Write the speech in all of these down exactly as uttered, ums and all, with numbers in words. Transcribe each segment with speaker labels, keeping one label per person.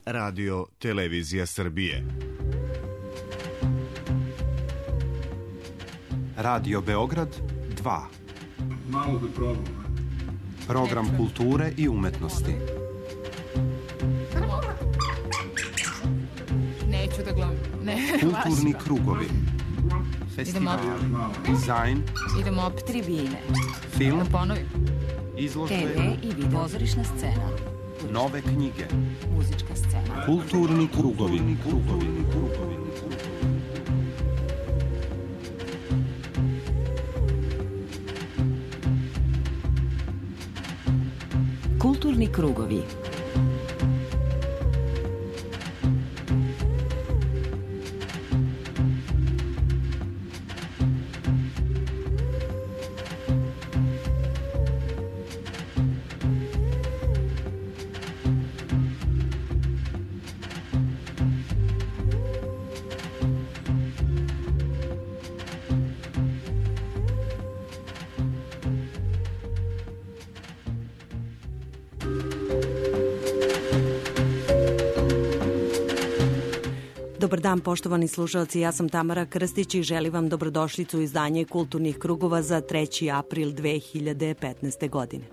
Speaker 1: Radio Televizija Srbije.
Speaker 2: Radio Beograd dva.
Speaker 3: Malo da probam.
Speaker 2: Program kulture i umetnosti.
Speaker 4: Neću da gledam. Ne,
Speaker 2: kulturni krugovi. Festival, dizajn,
Speaker 4: idemo opet tribine.
Speaker 2: Film,
Speaker 4: da ponovim.
Speaker 2: Izložbe,
Speaker 4: te ve i video, pozorišna scena,
Speaker 2: nove knjige,
Speaker 4: muzička scena,
Speaker 2: kulturni krugovi, krugovi, krugovi.
Speaker 4: Kulturni krugovi. Dobar dan, poštovani slušalci, ja sam Tamara Krstić i želim vam dobrodošlicu u izdanje Kulturnih krugova za treći april dve hiljade petnaeste. godine.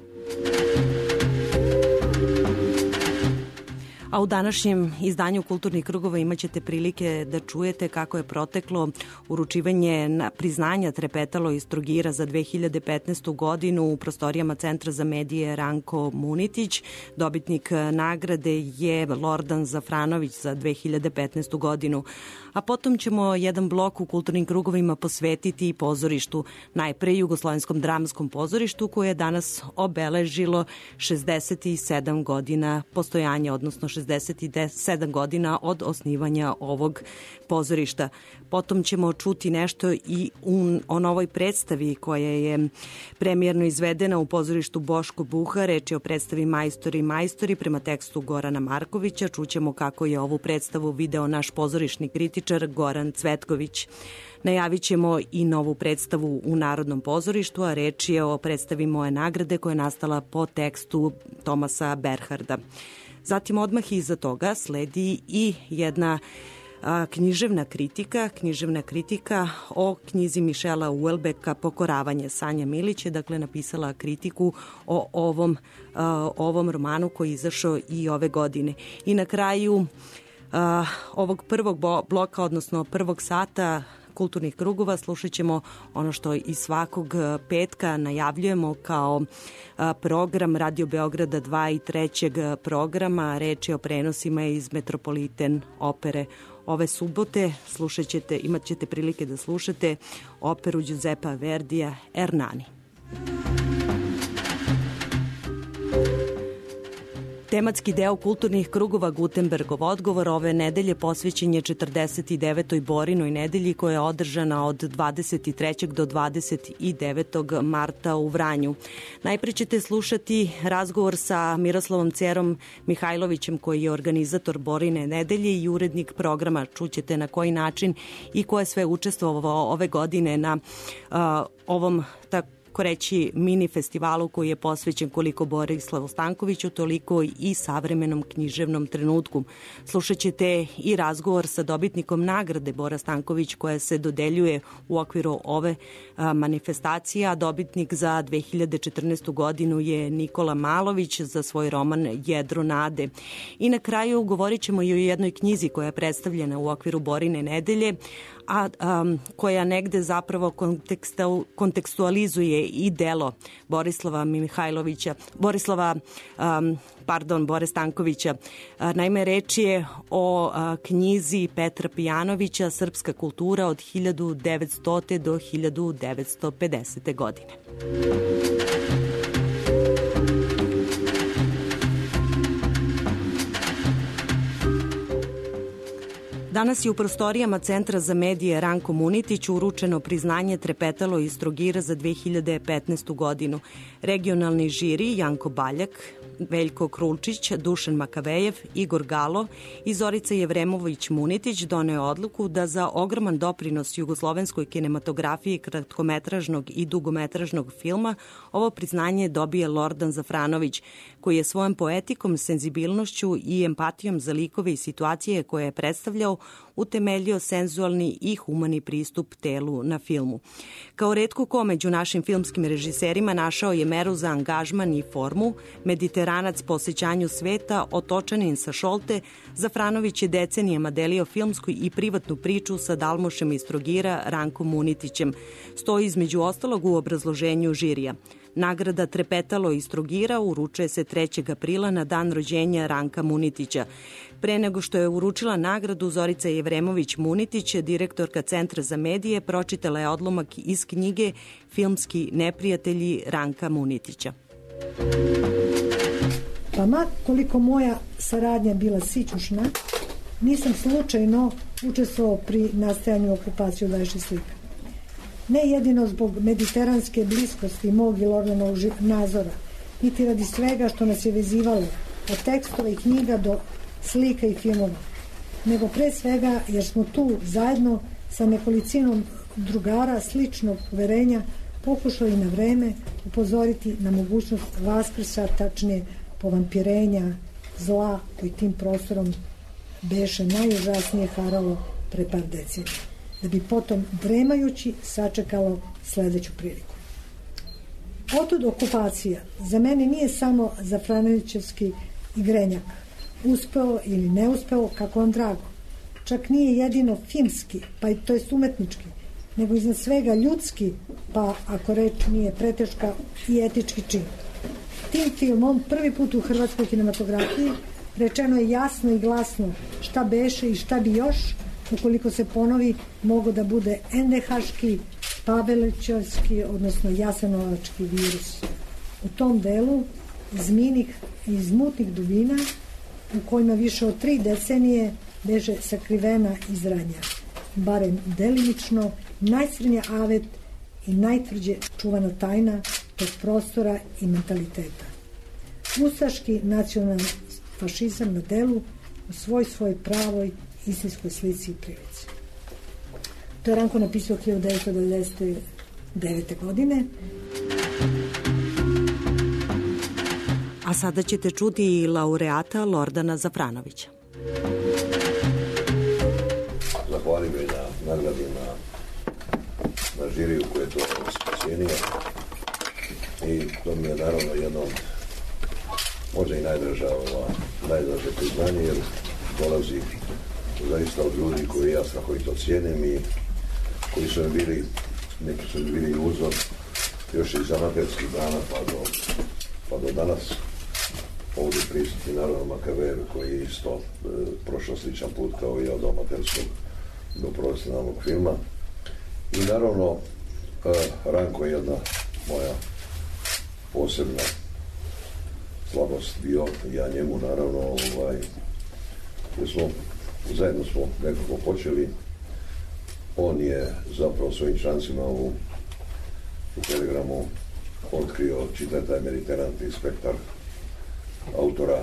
Speaker 4: A u današnjem izdanju Kulturnih krugova imat ćete prilike da čujete kako je proteklo uručivanje priznanja Trepetalo iz Trogira za dve hiljade petnaestu. godinu u prostorijama Centra za medije Ranko Munitić. Dobitnik nagrade je Lordan Zafranović za dve hiljade petnaestu. godinu. A potom ćemo jedan blok u Kulturnim krugovima posvetiti pozorištu, najpre Jugoslovenskom dramskom pozorištu koje je danas obeležilo šezdeset sedam godina postojanja, odnosno šezdeset sedam godina od osnivanja ovog pozorišta. Potom ćemo čuti nešto i un, o novoj predstavi koja je premijerno izvedena u pozorištu Boško Buha. Reč je o predstavi Majstori i majstori prema tekstu Gorana Markovića. Čućemo kako je ovu predstavu video naš pozorišni kritičar Goran Cvetković. Najavit ćemo i novu predstavu u Narodnom pozorištu, a reč je o predstavi Moje nagrade koja je nastala po tekstu Tomasa Berharda. Zatim odmah iza toga sledi i jedna a, književna kritika, književna kritika o knjizi Mišela Uelbeka Pokoravanje. Sanja Milić je dakle napisala kritiku o ovom, a, ovom romanu koji je izašao i ove godine. I na kraju a, ovog prvog bloka, odnosno prvog sata Kulturnih krugova slušat ćemo ono što i svakog petka najavljujemo kao program Radio Beograda dva i trećeg programa. Reč je o prenosima iz Metropoliten opere. Ove subote slušat ćete, imat ćete prilike da slušate operu Giuseppa Verdija Ernani. Tematski deo Kulturnih krugova Gutenbergov odgovor ove nedelje posvećen je četrdeset devetoj Borinoj nedelji koja je održana od dvadeset trećeg do dvadeset devetog marta u Vranju. Najpre ćete slušati razgovor sa Miroslavom Cerom Mihajlovićem koji je organizator Borine nedelje i urednik programa. Čućete na koji način i ko je sve učestvovao ove godine na uh, ovom tako reći mini festivalu koji je posvećen koliko Borislavu Stankoviću, toliko i savremenom književnom trenutku. Slušat ćete i razgovor sa dobitnikom nagrade Bora Stanković koja se dodeljuje u okviru ove a, manifestacije, a dobitnik za dve hiljade četrnaestu. godinu je Nikola Malović za svoj roman Jedro nade. I na kraju govorit ćemo i o jednoj knjizi koja je predstavljena u okviru Borine nedelje, a, a koja negde zapravo kontekstualizuje i delo Borislava Mihajlovića, Borislava, um, pardon, Bore Stankovića. A, naime, reč je o a, knjizi Petra Pijanovića Srpska kultura od hiljadu devetstote do hiljadu devetsto pedesete. godine. Danas je u prostorijama Centra za medije Ranko Munitić uručeno priznanje Trepetalo iz Trogira za dve hiljade petnaestu. godinu. Regionalni žiri Janko Baljak Veljko Krulčić, Dušan Makavejev, Igor Galo i Zorica Jevremović-Munitić doneo odluku da za ogroman doprinos jugoslovenskoj kinematografiji kratkometražnog i dugometražnog filma ovo priznanje dobije Lordan Zafranović, koji je svojom poetikom, senzibilnošću i empatijom za likove i situacije koje je predstavljao utemeljio senzualni i humani pristup telu na filmu. Kao retko ko među našim filmskim režiserima našao je meru za angažman i formu, mediteranac po osjećanju sveta, otočanin sa Šolte, Zafranović je decenijama delio filmsku i privatnu priču sa Dalmošem iz Trogira, Rankom Munitićem. Stoji između ostalog u obrazloženju žirija. Nagrada Trepetalo iz Trogira uručuje se trećeg aprila na dan rođenja Ranka Munitića. Pre nego što je uručila nagradu, Zorica Jevremović-Munitić, direktorka Centra za medije, pročitala je odlomak iz knjige Filmski neprijatelji Ranka Munitića.
Speaker 5: Pa ma koliko moja saradnja bila sićušna, nisam slučajno učestvovao pri nastajanju okupacije Udajše slika. Ne jedino zbog mediteranske bliskosti mog i Lordanovog nazora, niti radi svega što nas je vezivalo od tekstova i knjiga do slika i filmova, nego pre svega jer smo tu zajedno sa nekolicinom drugara sličnog uverenja pokušali na vreme upozoriti na mogućnost vaskrsa, tačnije povampirenja zla koji tim prostorom beše najužasnije haralo pre par decenija, da bi potom dremajući sačekalo sledeću priliku. Otud okupacija za mene nije samo Zafranovićevski igrenjak, uspeo ili ne uspeo, kako on drago. Čak nije jedino filmski, pa i to je umetnički, nego iznad svega ljudski, pa ako reč nije preteška, i etički čin. Tim filmom prvi put u hrvatskoj kinematografiji rečeno je jasno i glasno šta beše i šta bi još, ukoliko se ponovi, mogo da bude endehaški, pavelićevski, odnosno jasenovački virus. U tom delu iz minih i iz mutnih dubina, u kojima više od tri decenije beže sakrivena izranja, barem delimično, najcrnja avet i najtvrđe čuvana tajna tog prostora i mentaliteta. Ustaški nacionalni fašizam na delu u svoj svoj pravoj istinskoj slici i prilici. To je Ranko napisao hiljadu devetsto devedeset devete. godine.
Speaker 4: A sada ćete čuti i laureata Lordana Zafranovića.
Speaker 6: Zahvalim joj na nagradi na, na žiriju koje je to cijenio. I to mi je naravno jedno možda i najdraža ova, najdraže priznanje, jer dolazi zaista od ljudi koji ja strahovito cijenim i koji su mi bili, neki su mi bili uzor još iz amaterskih dana pa do, pa do danas. Ovdje prisutni naravno Makavejev koji je isto e, prošao sličan put kao i ja od amaterskog do profesionalnog filma. I naravno e, Ranko je jedna moja posebna slabost bio, ja njemu naravno, ovaj, jer smo, zajedno smo nekako počeli. On je zapravo svojim člancima u, u Telegramu otkrio, čitaj taj Mediteranski spektar autora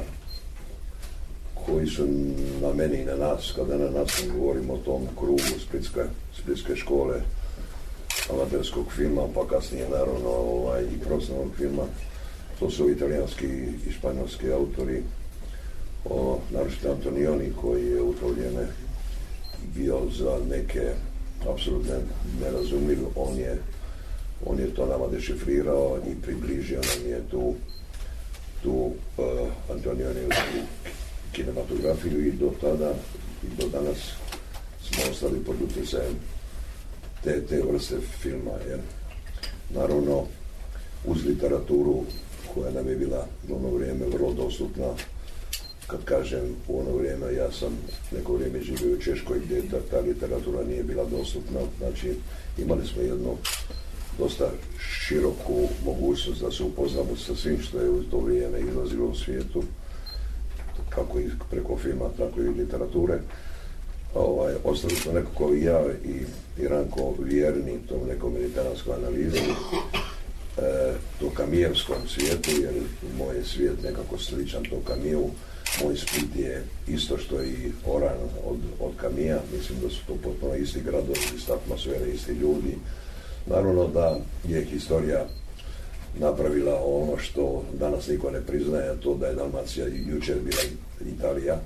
Speaker 6: koji su na meni i na nas, kada na nas govorimo o tom krugu Splitske, Splitske škole amaterskog filma, pa kasnije naravno ovaj, i profesionalnog filma. To su italijanski i španjolski autori, o, naročito Antonioni koji je u to vrijeme bio za neke apsolutno nerazumljiv. On je, on je to nama dešifrirao i približio nam je tu, tu uh, Antonioni u kinematografiju i do tada i do danas smo ostali pod utjecajem te, te vrste filma. Jer, naravno, uz literaturu koja nam je bila u ono vrijeme vrlo dostupna. Kad kažem u ono vrijeme, ja sam neko vrijeme živio u Češkoj gdje ta, ta literatura nije bila dostupna. Znači, imali smo jednu dosta široku mogućnost da se upoznamo sa svim što je u to vrijeme izlazilo u svijetu, kako i preko filma, tako i literature. Ovaj, ostali smo nekako i ja i, i Ranko vjerni tom nekom mediteranskom analizu to kamijevskom svijetu, jer moj je svijet nekako sličan to Kamiju. Moj Split je isto što i Oran od, od Kamija, mislim da su to potpuno isti gradovi, ista atmosfera, isti ljudi. Naravno da je historija napravila ono što danas niko ne priznaje, to da je Dalmacija jučer bila Italija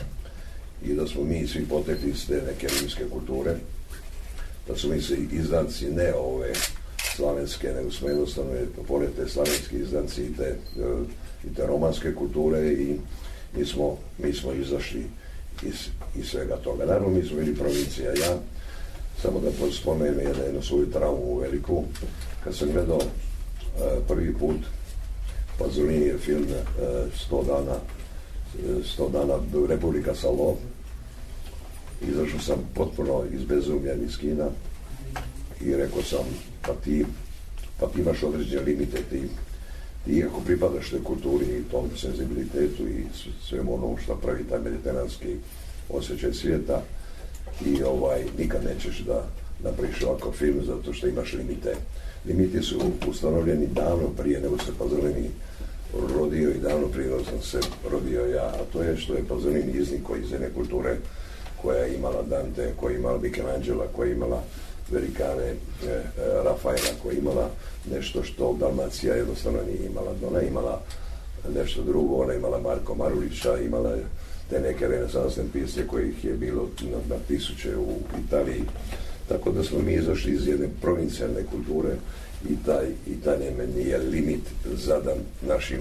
Speaker 6: i da smo mi svi potekli iz te neke rimske kulture, da su mi se izdanci ne ove slavenske, nego smo jednostavno pored te slavenske izdanci i te, i te romanske kulture i mi smo, mi smo izašli iz, iz svega toga. Naravno, mi smo bili provincija. Ja, samo da spomenem jednu, jednu svoju traumu veliku, kad sam gledao uh, prvi put Pasolinijev film uh, sto dana sto dana Republika Salò, izašao sam potpuno izbezumljen iz kina i rekao sam, pa ti, pa ti imaš određene limite, ti, ti iako pripadaš toj kulturi i tom senzibilitetu i svemu onom što pravi taj mediteranski osjećaj svijeta i ovaj, nikad nećeš da napraviš ovakav film zato što imaš limite. Limiti su ustanovljeni davno prije nego se Pasolini rodio i davno prije nego sam se rodio ja, a to je što je Pasolini iznikao iz jedne kulture koja je imala Dante, koja je imala Michelangela, koja je imala velikane e, e, Rafaela, koja je imala nešto što Dalmacija jednostavno nije imala. Ona je imala nešto drugo, ona je imala Marko Marulića, imala je te neke renesansne pisce kojih je bilo na, na tisuće u Italiji. Tako da smo mi izašli iz jedne provincijalne kulture i taj, i taj nije limit zadan našim,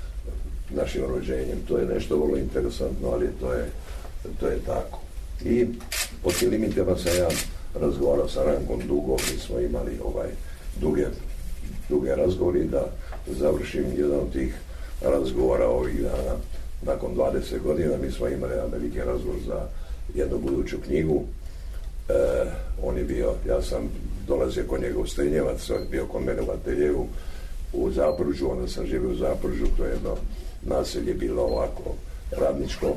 Speaker 6: našim rođenjem. To je nešto vrlo interesantno, ali to je, to je tako. I po tim limitima sam ja razgovarao sa Rankom dugo, mi smo imali ovaj duge, duge razgovori da završim jedan od tih razgovora ovih dana. Nakon dvadeset godina mi smo imali jedan veliki razgovor za jednu buduću knjigu. E, on je bio, ja sam dolazio kod njega u Strenjevac, on je bio kod mene u ateljevu u Zapružju, onda sam živio u Zapružju, to je jedno naselje bilo ovako radničko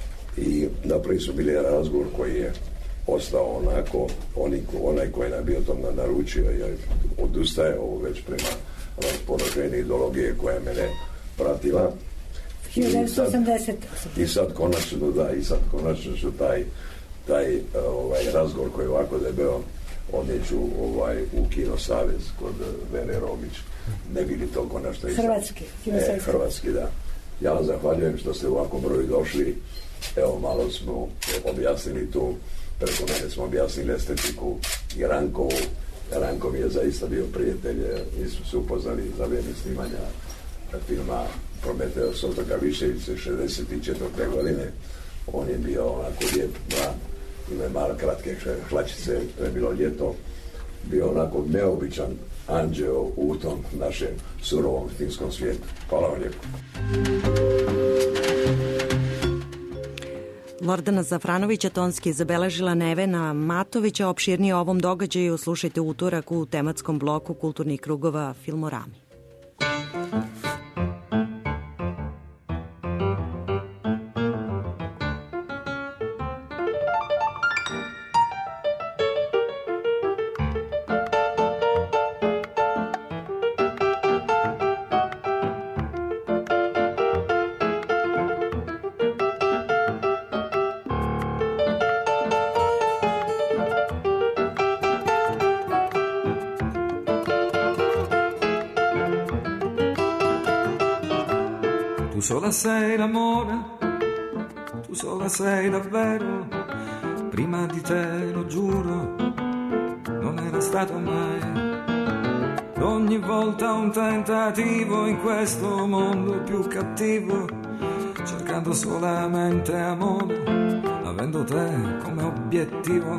Speaker 6: i napravi su bili razgovor koji je ostao onako, oni, onaj koji je bio tom naručio i odustaje ovo već prema raspoloženju ideologije koja je mene pratila.
Speaker 5: hiljadu devetsto osamdeset.
Speaker 6: I sad konačno, da, i sad konačno su taj, taj ovaj, razgovor koji je ovako debeo odneću ovaj, u Kino Savez kod Vere Rogić. Ne bili to konačno i
Speaker 5: Hrvatski.
Speaker 6: E, Hrvatski, da. Ja vam zahvaljujem što ste u ovakvom broju došli. Evo, malo smo objasnili tu, preko mene smo objasnili estetiku i Rankovu. Ranko mi je zaista bio prijatelj, mi smo se upoznali za vrijeme snimanja filma Prometeus otoka Viševice šezdeset četvrte godine. On je bio onako lijep, da, ima malo kratke hlačice, to je bilo ljeto, bio onako neobičan anđeo u tom našem surovom filmskom svijetu. Hvala vam lijepo.
Speaker 4: Lordana Zafranovića tonski je zabeležila Nevena Matovića. Opširnije o ovom događaju slušajte utorak u tematskom bloku kulturnih krugova Filmorami.
Speaker 7: Tu sola sei l'amore, tu sola sei davvero, prima di te lo giuro, non era stato mai. Ogni volta un tentativo in questo mondo più cattivo, cercando solamente amore, avendo te come obiettivo.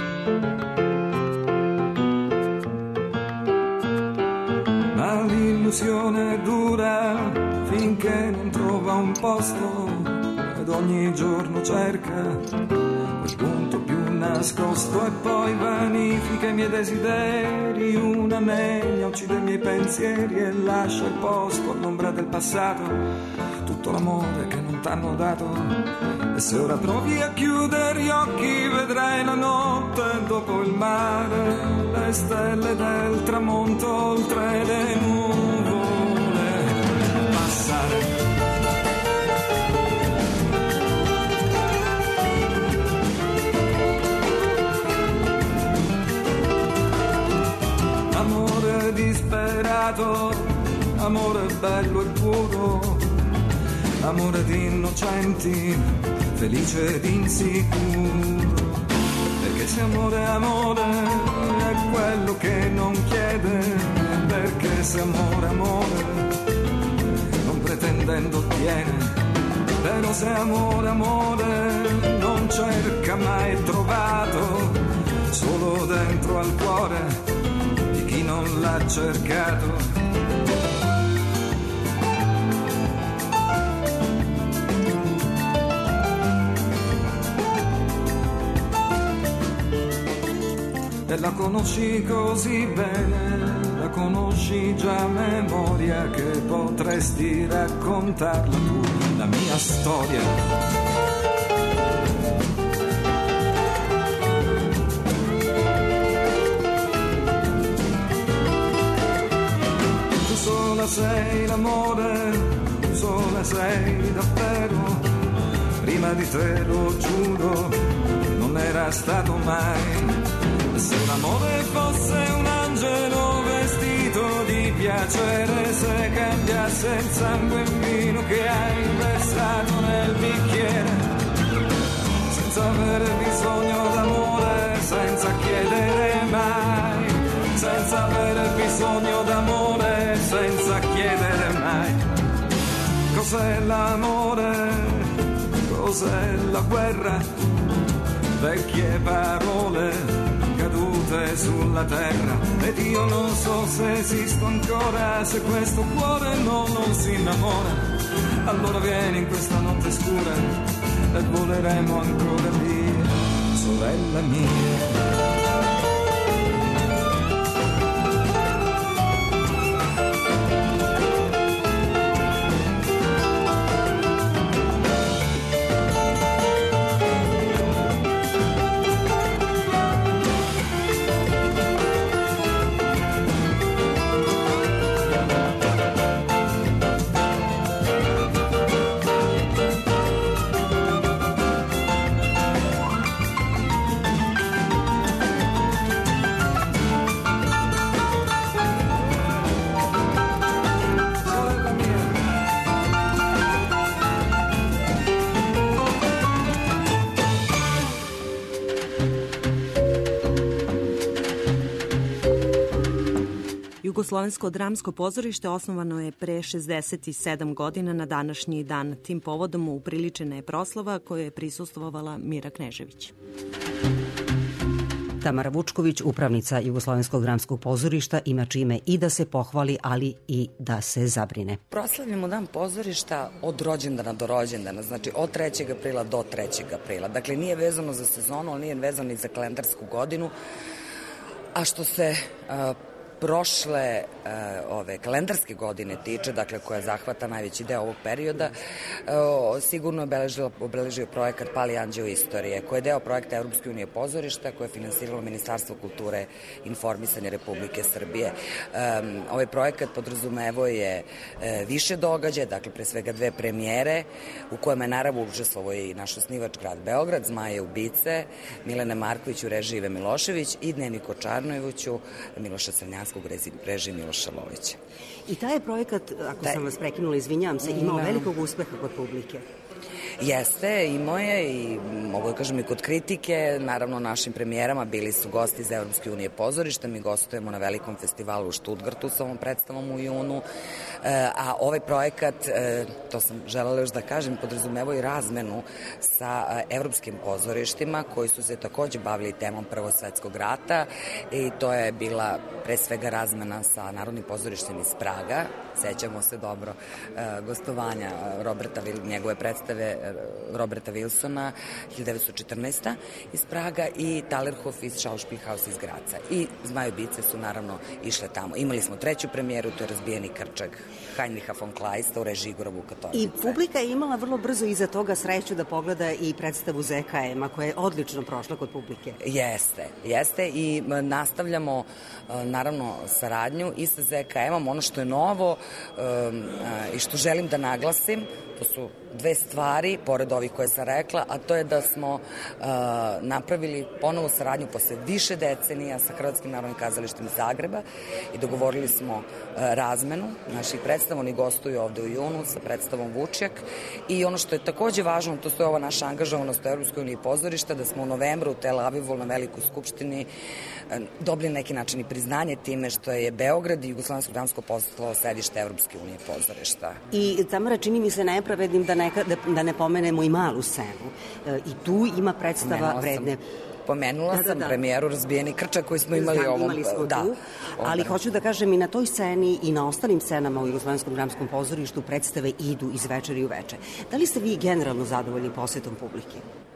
Speaker 7: Ma l'illusione dura finché non trova un posto ed ogni giorno cerca quel punto più nascosto e poi vanifica i miei desideri, una neglia uccide i miei pensieri e lascia il posto all'ombra del passato. Tu tutto l'amore che non t'hanno dato. E se ora provi a chiudere gli occhi vedrai la notte dopo il mare, le stelle del tramonto oltre le nuvole passare. Amore disperato, amore bello e puro, amore di innocenti, felice ed insicuro. Perché se amore è amore è quello che non chiede, perché se amore è amore non pretendendo ottiene. Però se amore è amore non cerca mai trovato, solo dentro al cuore chi non l'ha cercato. E la conosci così bene, la conosci già a memoria, che potresti raccontarla tu, la mia storia. Sei l'amore, tu sola sei davvero, prima di te lo giuro, non era stato mai. Se l'amore fosse un angelo vestito di piacere, se cambiasse il sangue in vino che hai versato nel bicchiere, senza avere bisogno d'amore, senza chiedere mai, senza avere bisogno d'amore, senza chiedere mai. Cos'è l'amore? Cos'è la guerra? Vecchie parole cadute sulla terra. Ed io non so se esisto ancora, se questo cuore no, non si innamora. Allora vieni in questa notte scura e voleremo ancora via, sorella mia.
Speaker 4: Jugoslovensko dramsko pozorište osnovano je pre šezdeset sedam godina na današnji dan. Tim povodom upriličena je proslava kojoj je prisustvovala Mira Knežević.
Speaker 8: Tamara Vučković, upravnica Jugoslovenskog dramskog pozorišta, ima čime i da se pohvali, ali i da se zabrine.
Speaker 9: Proslavljamo dan pozorišta od rođendana do rođendana, znači od trećeg aprila do trećeg aprila. Dakle, nije vezano za sezonu, ali nije vezano i za kalendarsku godinu. A što se uh, prošle uh, ove kalendarske godine tiče, dakle koja zahvata najveći deo ovog perioda, uh, sigurno je obeležio projekat Pali anđeo istorije, koji je deo projekta Evropske unije pozorišta, koje je finansiralo Ministarstvo kulture i informisanja Republike Srbije. Um, ovaj projekat podrazumevo je uh, više događaja, dakle pre svega dve premijere, u kojima je naravno učestvovao i naš osnivač grad Beograd, Zmaje ubice, Milene Marković u režiji Ive Milošević i Dnevniku Čarnojeviću, Miloša Crnjanskog režiji Miloša Lovića.
Speaker 8: I taj je projekat, ako da, sam vas prekinula, izvinjavam se, imao da. velikog uspeha kod publike.
Speaker 9: Jeste, imao je i mogu da kažem i kod kritike, naravno našim premijerama bili su gosti iz Evropske unije pozorišta, mi gostujemo na velikom festivalu u Štutgartu sa ovom predstavom u junu, a ovaj projekat, to sam želela još da kažem, podrazumevo i razmenu sa evropskim pozorištima koji su se takođe bavili temom Prvog svetskog rata i to je bila pre svega razmena sa Narodnim pozorištem iz Praga. Sećamo se dobro gostovanja Roberta, njegove predstave Roberta Wilsona hiljadu devetsto četrnaeste. iz Praga i Thalerhof iz Schauspielhaus iz Graca. I Zmajobice su naravno išle tamo. Imali smo treću premijeru, to je Razbijeni krčak Heinricha von Kleista u režiji Igora Vukatornice.
Speaker 8: I publika je imala vrlo brzo iza toga sreću da pogleda i predstavu Z K M-a koja je odlično prošla kod publike.
Speaker 9: Jeste, jeste i nastavljamo naravno saradnju i sa Z K M-om. Ono što je novo um, i što želim da naglasim, to su dve stvari, pored ovih koje sam rekla, a to je da smo uh, napravili ponovu saradnju posle više decenija sa Hrvatskim narodnim kazalištem iz Zagreba i dogovorili smo uh, razmenu naših predstava. Oni gostuju ovde u junu sa predstavom Vučjak i ono što je takođe važno, to je ova naša angažovanost u Evropskoj uniji pozorišta, da smo u novembru u Tel Avivu na Velikoj skupštini uh, dobili neki način i priznanje time što je Beograd i Jugoslovensko dramsko postalo sedište Evropske unije pozorišta.
Speaker 8: I Tamara, čini mi se nepravednim da Neka, da, da ne pomenemo i malu scenu. E, I tu ima predstava
Speaker 9: Pomenula
Speaker 8: vredne...
Speaker 9: Sam, pomenula
Speaker 8: da, da,
Speaker 9: sam
Speaker 8: da.
Speaker 9: premijeru Razbijeni krčak koji smo imali
Speaker 8: Znam,
Speaker 9: ovom...
Speaker 8: imali smo
Speaker 9: da,
Speaker 8: tu, ali hoću da kažem i na toj sceni i na ostalim scenama u Jugoslovenskom dramskom pozorištu predstave idu iz večeri u veče. Da li ste vi generalno zadovoljni posetom publike?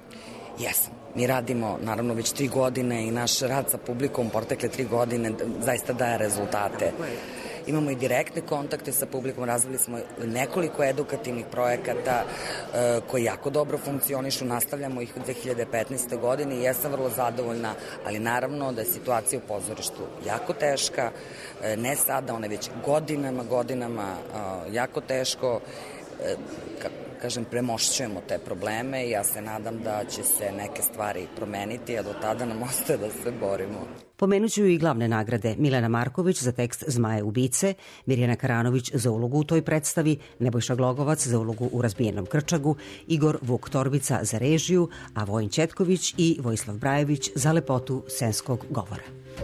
Speaker 9: Jesam. Mi radimo naravno već tri godine i naš rad sa publikom protekle tri godine zaista daje rezultate. Imamo i direktne kontakte sa publikom, razvili smo nekoliko edukativnih projekata e, koji jako dobro funkcionišu, nastavljamo ih u dve hiljade petnaestoj. godini i ja sam vrlo zadovoljna, ali naravno da je situacija u pozorištu jako teška, e, ne sada, ona je već godinama, godinama e, jako teško, e, ka, kažem, premošćujemo te probleme i ja se nadam da će se neke stvari promeniti, a do tada nam ostaje da se borimo.
Speaker 8: Pomenuću i glavne nagrade: Milena Marković za tekst Zmaje ubice, Mirjana Karanović za ulogu u toj predstavi, Nebojša Glogovac za ulogu u Razbijenom krčagu, Igor Vuk-Torbica za režiju, a Vojin Ćetković i Vojislav Brajević za lepotu scenskog govora.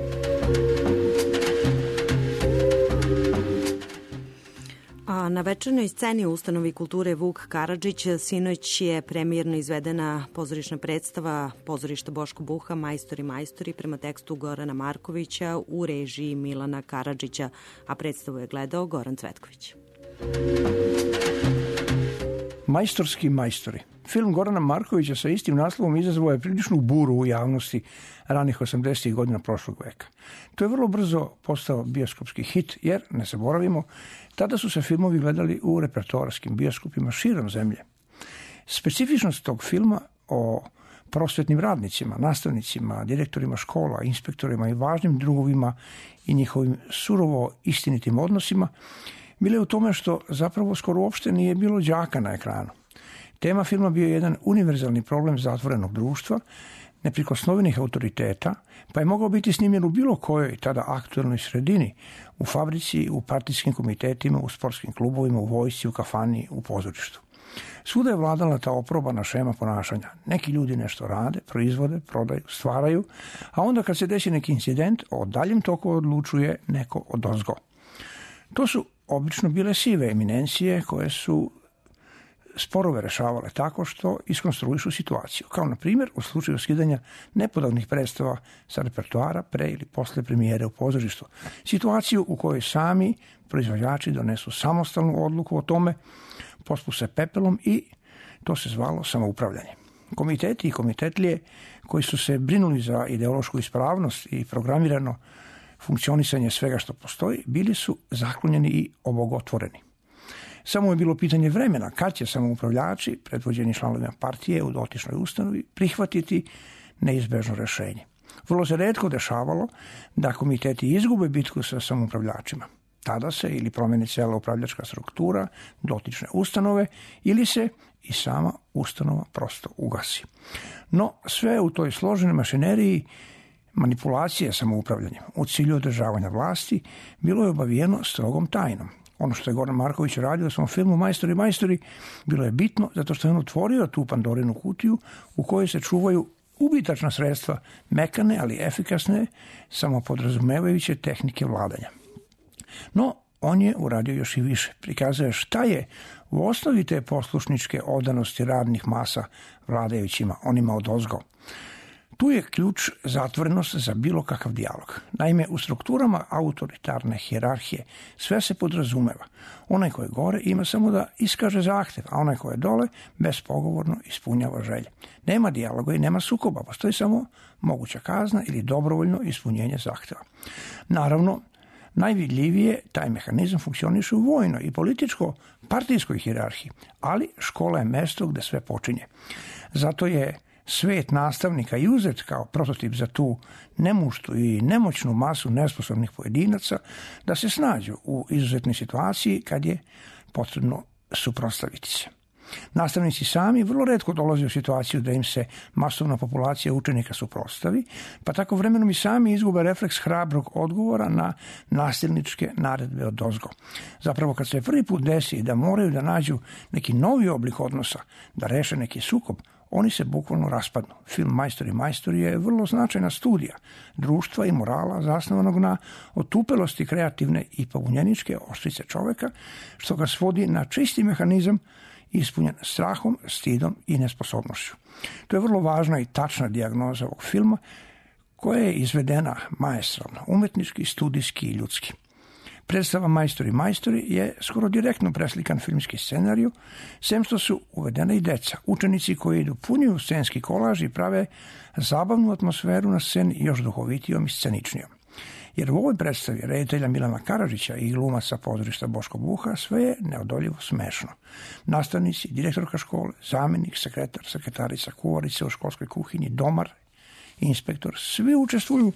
Speaker 4: A na večernoj sceni u ustanovi kulture Vuk Karadžić sinoć je premijerno izvedena pozorišna predstava pozorišta Boško Buha Majstori majstori prema tekstu Gorana Markovića u režiji Milana Karadžića, a predstavu je gledao Goran Cvetković.
Speaker 10: Majstorski majstori. Film Gorana Markovića sa istim naslovom izazvao je priličnu buru u javnosti ranih osamdesetih godina prošlog veka. To je vrlo brzo postao bioskopski hit, jer, ne zaboravimo, tada su se filmovi gledali u repertoarskim bioskopima širom zemlje. Specifičnost tog filma o prosvetnim radnicima, nastavnicima, direktorima škola, inspektorima i važnim drugovima i njihovim surovo istinitim odnosima bile u tome što zapravo skoro uopšte nije bilo đaka na ekranu. Tema filma bio je jedan univerzalni problem zatvorenog društva, neprikosnovenih autoriteta, pa je mogao biti snimljen u bilo kojoj tada aktuelnoj sredini, u fabrici, u partijskim komitetima, u sportskim klubovima, u vojsci, u kafani, u pozorištu. Svuda je vladala ta oprobana šema ponašanja. Neki ljudi nešto rade, proizvode, prodaju, stvaraju, a onda kad se desi neki incident, o daljem toku odlučuje neko odozgo. To su obično bile sive eminencije koje su sporove rešavale tako što iskonstruišu situaciju. Kao na primjer u slučaju skidanja nepodobnih predstava sa repertoara pre ili posle premijere u pozorištu. Situaciju u kojoj sami proizvođači donesu samostalnu odluku o tome, pospu se pepelom i to se zvalo samoupravljanje. Komiteti i komitetlije koji su se brinuli za ideološku ispravnost i programirano funkcionisanje svega što postoji, bili su zaklonjeni i obogotvoreni. Samo je bilo pitanje vremena kad će samoupravljači, predvođeni članovima partije u dotičnoj ustanovi, prihvatiti neizbežno rešenje. Vrlo se retko dešavalo da komiteti izgube bitku sa samoupravljačima. Tada se ili promeni cela upravljačka struktura dotične ustanove ili se i sama ustanova prosto ugasi. No, sve u toj složenoj mašineriji manipulacije samoupravljanjem u cilju održavanja vlasti bilo je obavijeno strogom tajnom. Ono što je Goran Marković radio u svom filmu Majstori majstori bilo je bitno zato što je on otvorio tu Pandorinu kutiju u kojoj se čuvaju ubitačna sredstva, mekane ali efikasne, samo podrazumevajuće tehnike vladanja. No, on je uradio još i više. Prikazao je šta je u osnovi te poslušničke odanosti radnih masa vladajućima, onima odozgo. Tu je ključ zatvorenost za bilo kakav dijalog. Naime, u strukturama autoritarne hijerarhije sve se podrazumeva. Onaj ko je gore ima samo da iskaže zahtev, a onaj ko je dole bespogovorno ispunjava želje. Nema dijaloga i nema sukoba, postoji samo moguća kazna ili dobrovoljno ispunjenje zahteva. Naravno, najvidljivije taj mehanizam funkcioniše u vojnoj i političko-partijskoj hijerarhiji, ali škola je mesto gde sve počinje. Zato je svet nastavnika i uzet kao prototip za tu nemuštu i nemoćnu masu nesposobnih pojedinaca da se snađu u izuzetnoj situaciji kad je potrebno suprotstaviti se. Nastavnici sami vrlo retko dolaze u situaciju da im se masovna populacija učenika suprotstavi, pa tako vremenom i sami izgube refleks hrabrog odgovora na nasilničke naredbe odozgo. Zapravo kad se prvi put desi da moraju da nađu neki novi oblik odnosa, da reše neki sukob, oni se bukvalno raspadnu. Film Majstori, majstori je vrlo značajna studija društva i morala zasnovanog na otupelosti kreativne i pobunjeničke oštrice čoveka, što ga svodi na čisti mehanizam ispunjen strahom, stidom i nesposobnošću. To je vrlo važna i tačna dijagnoza ovog filma koja je izvedena maestralno, umetnički, studijski i ljudski. Predstava Majstori, majstori je skoro direktno preslikan filmski scenariju, sem što su uvedena i deca, učenici koji dopunjuju scenski kolaž i prave zabavnu atmosferu na sceni još duhovitijom i sceničnijom. Jer u ovoj predstavi reditelja Milana Karadžića i glumaca pozorišta Boško Buha sve je neodoljivo smešno. Nastavnici, direktorka škole, zamenik, sekretar, sekretarica, kuvarica u školskoj kuhinji, domar, inspektor, svi učestvuju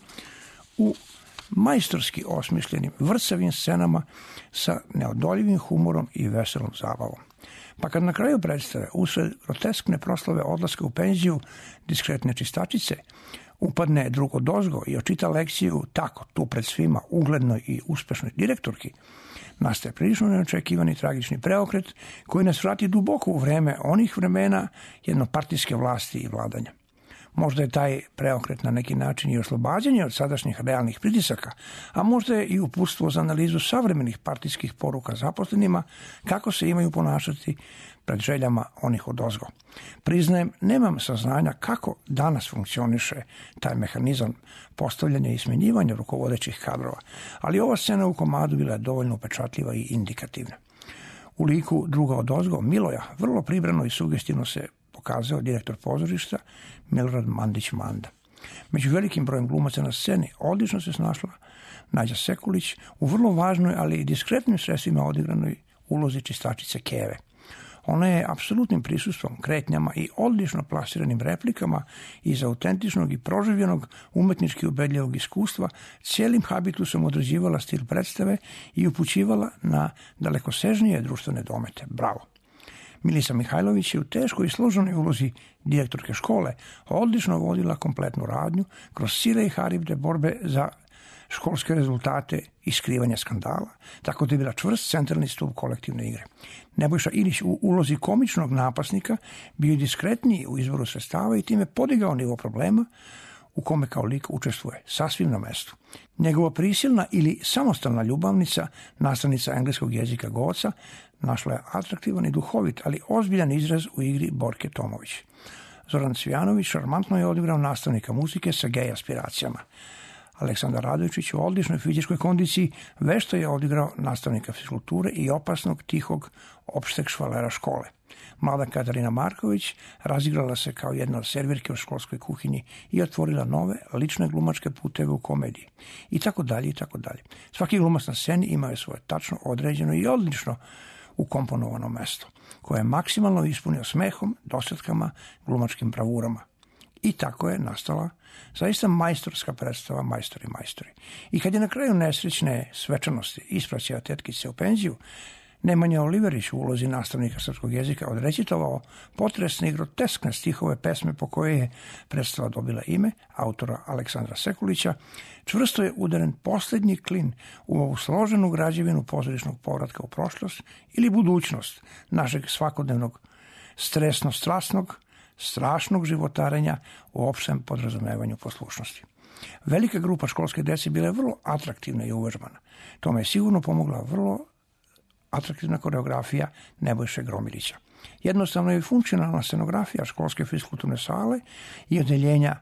Speaker 10: u majstorski osmišljenim vrcavim scenama sa neodoljivim humorom i veselom zabavom. Pa kad na kraju predstave, usred groteskne proslave odlaska u penziju diskretne čistačice, upadne drugodozgo i očita lekciju tako, tu pred svima, uglednoj i uspešnoj direktorki, nastaje prilično neočekivani tragični preokret koji nas vrati duboko u vreme onih vremena jednopartijske vlasti i vladanja. Možda je taj preokret na neki način i oslobađanje od sadašnjih realnih pritisaka, a možda je i uputstvo za analizu savremenih partijskih poruka zaposlenima kako se imaju ponašati pred željama onih odozgo. Priznajem, nemam saznanja kako danas funkcioniše taj mehanizam postavljanja i smenjivanja rukovodećih kadrova, ali ova scena u komadu bila je dovoljno upečatljiva i indikativna. U liku druga odozgo, Miloja, vrlo pribrano i sugestivno se pokazao direktor pozorišta Milorad Mandić-Manda. Među velikim brojem glumaca na sceni odlično se snašla Nađa Sekulić u vrlo važnoj, ali i diskretnim sredstvima odigranoj ulozi čistačice Keve. Ona je apsolutnim prisustvom, kretnjama i odlično plasiranim replikama iz autentičnog i proživljenog umetnički ubedljivog iskustva cijelim habitusom određivala stil predstave i upućivala na dalekosežnije društvene domete. Bravo! Milisa Mihajlović je u teškoj i složenoj ulozi direktorke škole odlično vodila kompletnu radnju kroz sile i haribde borbe za školske rezultate i skrivanja skandala, tako da je bila čvrst centralni stup kolektivne igre. Nebojša Ilić u ulozi komičnog napasnika bio je diskretniji u izboru sredstava i time podigao nivo problema u kome kao lik učestvuje, sasvim na mestu. Njegova prisilna ili samostalna ljubavnica, nastavnica engleskog jezika Goca, našla je atraktivan i duhovit, ali ozbiljan izraz u igri Borke Tomović. Zoran Cvijanović šarmantno je odigrao nastavnika muzike sa gej aspiracijama. Aleksandar Radovičić u odličnoj fizičkoj kondiciji vešto je odigrao nastavnika fizikulture i opasnog, tihog, opšteg švalera škole. Mlada Katarina Marković razigrala se kao jedna od servirke u školskoj kuhinji i otvorila nove, lične glumačke puteve u komediji. I tako dalje, i tako dalje. Svaki glumac na sceni imao je svoje tačno određeno i odlično ukomponovano mesto, koje je maksimalno ispunio smehom, dosadkama, glumačkim bravurama. I tako je nastala zaista majstorska predstava Majstori, majstori. I kad je na kraju nesrećne svečanosti ispraćaja tetkice u penziju, Nemanja Oliverić u ulozi nastavnika srpskog jezika odrecitovao potresne i groteskne stihove pesme po kojoj je predstava dobila ime, autora Aleksandra Sekulića, čvrsto je udaren posljednji klin u ovu složenu građevinu pozorišnog povratka u prošlost ili budućnost našeg svakodnevnog stresno-strasnog, strašnog životarenja u opštem podrazumevanju poslušnosti. Velika grupa školske dece bila je vrlo atraktivna i uvežbana. Tome je sigurno pomogla vrlo atraktivna koreografija Nebojše Gromilića. Jednostavno je funkcionalna scenografija školske fiskulturne sale i odeljenja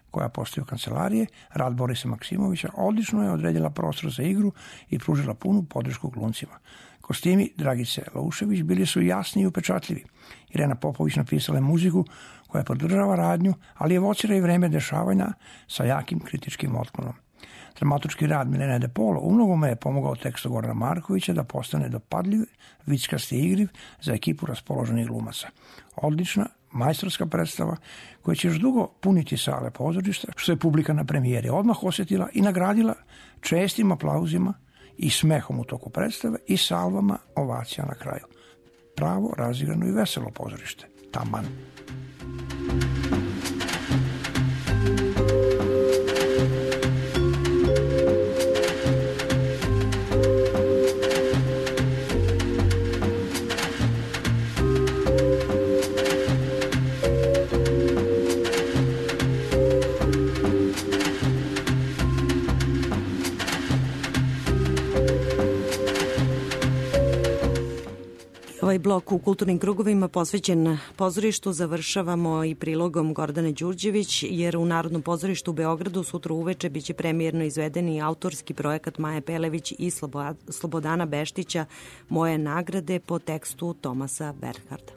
Speaker 10: koja postoji u kancelarije, rad Borisa Maksimovića, odlično je odredila prostor za igru i pružila punu podršku glumcima. Kostimi Dragice Laušević bili su jasni i upečatljivi. Irena Popović napisala je muziku koja podržava radnju, ali evocira i vreme dešavanja sa jakim kritičkim otklonom. Dramatučki rad Milene De Polo umnogome je pomogao tekstu Gorana Markovića da postane dopadljiv, vickasti i igriv za ekipu raspoloženih glumaca. Odlična, majstorska predstava koja će još dugo puniti sale pozorišta, što je publika na premijeri odmah osjetila i nagradila čestim aplauzima i smehom u toku predstave i salvama ovacija na kraju. Pravo, razigrano i veselo pozorište. Taman.
Speaker 4: Ovaj blok u kulturnim krugovima posvećen pozorištu završavamo i prilogom Gordane Đurđević, jer u Narodnom pozorištu u Beogradu sutra uveče biće premijerno izveden i autorski projekat Maje Pelević i Slobodana Beštića Moje nagrade po tekstu Tomasa Bernharda.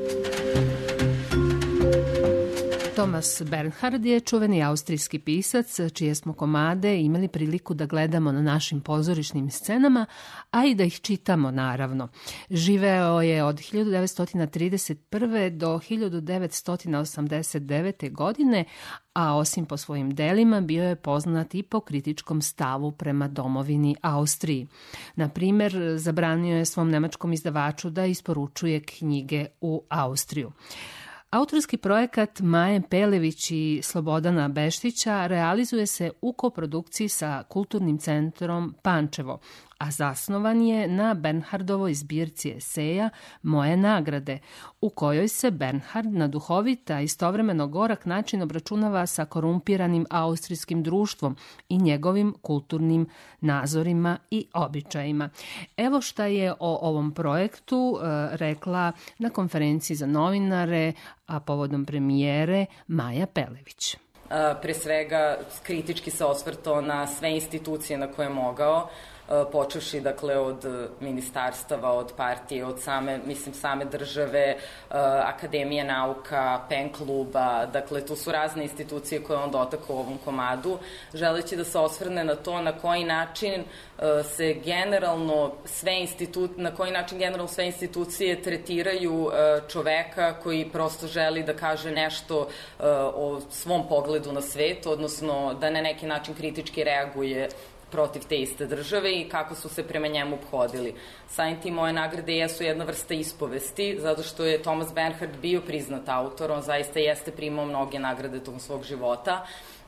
Speaker 11: Thomas Bernhard je čuveni austrijski pisac, čije smo komade imali priliku da gledamo na našim pozorišnim scenama, a i da ih čitamo, naravno. Živeo je od hiljadu devetsto trideset prve do hiljadu devetsto osamdeset devete. godine, a osim po svojim delima bio je poznat i po kritičkom stavu prema domovini Austriji. Na primer, zabranio je svom nemačkom izdavaču da isporučuje knjige u Austriju. Autorski projekat Maje Pelević i Slobodana Beštića realizuje se u koprodukciji sa Kulturnim centrom Pančevo, a zasnovan je na Bernhardovoj zbirci eseja Moje nagrade, u kojoj se Bernhard na duhovit, a istovremeno gorak način obračunava sa korumpiranim austrijskim društvom i njegovim kulturnim nazorima i običajima. Evo šta je o ovom projektu e, rekla na konferenciji za novinare, a povodom premijere, Maja Pelević.
Speaker 12: Pre svega kritički se osvrtao na sve institucije na koje je mogao, počevši dakle od ministarstava, od partije, od same, mislim, same države, Akademije nauka, pen kluba, dakle tu su razne institucije koje on dotakao u ovom komadu, želeći da se osvrne na to na koji način se generalno sve institu... na koji način generalno sve institucije tretiraju čoveka koji prosto želi da kaže nešto o svom pogledu na svet, odnosno da na neki način kritički reaguje protiv te iste države i kako su se prema njemu obhodili. Samim tim Moje nagrade jesu jedna vrsta ispovesti, zato što je Thomas Bernhard bio priznat autor, on zaista jeste primao mnoge nagrade tokom svog života,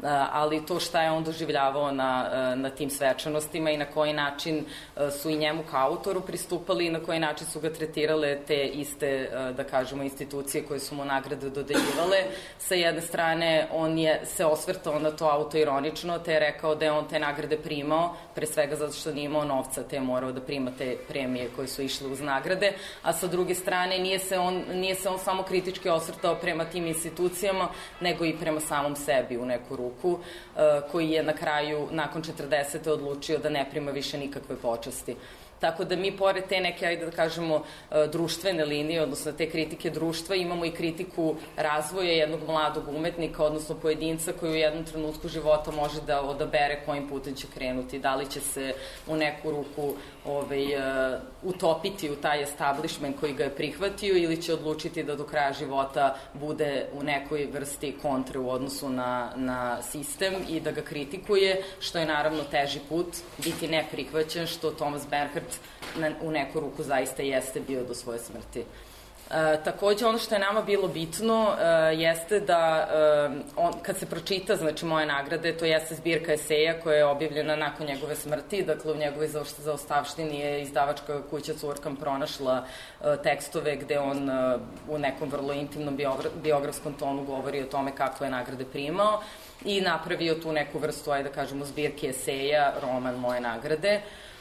Speaker 12: ali to šta je on doživljavao na, na tim svečanostima i na koji način su i njemu kao autoru pristupali i na koji način su ga tretirale te iste, da kažemo, institucije koje su mu nagrade dodeljivale. Sa jedne strane, on je se osvrtao na to autoironično, te je rekao da je on te nagrade primao, pre svega zato što nije imao novca, te je morao da prima te premije koje su išle uz nagrade, a sa druge strane nije se on, nije se on samo kritički osvrtao prema tim institucijama, nego i prema samom sebi u neku ruku, koji je na kraju, nakon četrdesete odlučio da ne prima više nikakve počasti. Tako da mi, pored te neke, ajde da kažemo, društvene linije, odnosno te kritike društva, imamo i kritiku razvoja jednog mladog umetnika, odnosno pojedinca koji u jednom trenutku života može da odabere kojim putem će krenuti. Da li će se u neku ruku ovaj, utopiti u taj establishment koji ga je prihvatio ili će odlučiti da do kraja života bude u nekoj vrsti kontre u odnosu na, na sistem i da ga kritikuje, što je naravno teži put, biti neprihvaćen, što Thomas Bernhard Na, u neku ruku zaista jeste bio do svoje smrti. E, takođe, ono što je nama bilo bitno e, jeste da e, on, kad se pročita, znači, Moje nagrade, to jeste zbirka eseja koja je objavljena nakon njegove smrti, dakle u njegovoj zaostavštini je izdavačka kuća Curkan pronašla e, tekstove gde on e, u nekom vrlo intimnom biogra, biografskom tonu govori o tome kako je nagrade primao i napravio tu neku vrstu, ajde da kažemo, zbirke eseja, roman Moje nagrade.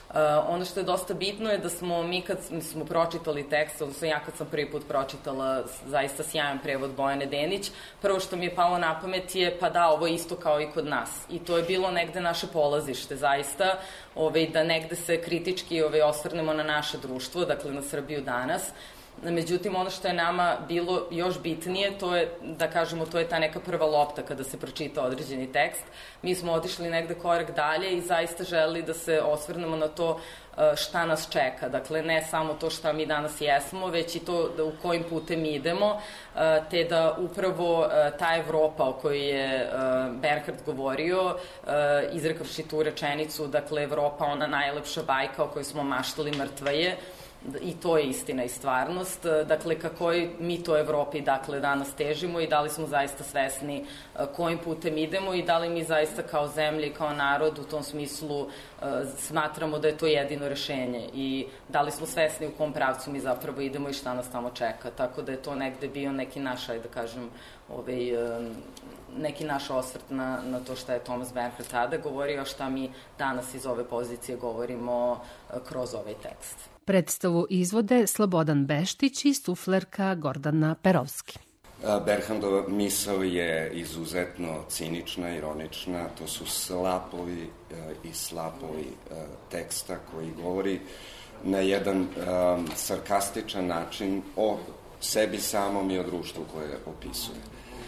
Speaker 12: Uh, ono što je dosta bitno je da smo mi kad smo pročitali tekst, odnosno ja kad sam prvi put pročitala zaista sjajan prevod Bojane Denić, prvo što mi je palo na pamet je pa da, ovo je isto kao i kod nas. I to je bilo negde naše polazište, zaista, ovaj, da negde se kritički ovaj, osvrnemo na naše društvo, dakle na Srbiju danas. Međutim, ono što je nama bilo još bitnije, to je, da kažemo, to je ta neka prva lopta kada se pročita određeni tekst. Mi smo otišli negde korak dalje i zaista želeli da se osvrnemo na to šta nas čeka. Dakle, ne samo to šta mi danas jesmo, već i to da u kojim putem idemo, te da upravo ta Evropa o kojoj je Bernhard govorio, izrekavši tu rečenicu, dakle, Evropa, ona najlepša bajka o kojoj smo maštali, mrtva je, i to je istina i stvarnost. Dakle, kako mi to Evropi dakle, danas težimo i da li smo zaista svesni kojim putem idemo i da li mi zaista kao zemlja i kao narod u tom smislu smatramo da je to jedino rešenje i da li smo svesni u kom pravcu mi zapravo idemo i šta nas tamo čeka. Tako da je to negde bio neki naš, ajde da kažem, ovaj, neki naš osvrt na, na to šta je Thomas Bernhard tada govorio, a šta mi danas iz ove pozicije govorimo kroz ovaj tekst.
Speaker 11: Predstavu izvode Slobodan Beštić i suflerka Gordana Perovski.
Speaker 13: Bernhardova misao je izuzetno cinična, ironična. To su slapovi i slapovi teksta koji govori na jedan sarkastičan način o sebi samom i o društvu koje opisuje.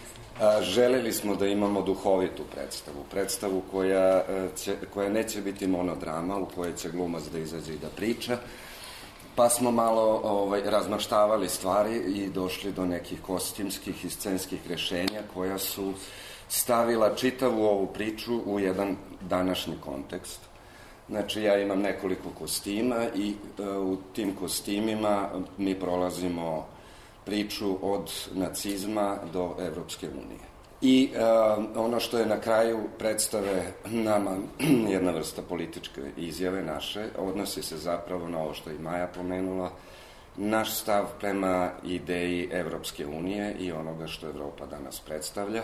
Speaker 13: Želeli smo da imamo duhovitu predstavu, predstavu koja, će, koja neće biti monodrama, u kojoj će glumac da izađe i da priča, pa smo malo ovaj, razmaštavali stvari i došli do nekih kostimskih i scenskih rešenja koja su stavila čitavu ovu priču u jedan današnji kontekst. Znači, ja imam nekoliko kostima i uh, u tim kostimima mi prolazimo priču od nacizma do Evropske unije. I uh, ono što je na kraju predstave nama jedna vrsta političke izjave naše, odnosi se zapravo na ovo što je Maja pomenula, naš stav prema ideji Evropske unije i onoga što Evropa danas predstavlja.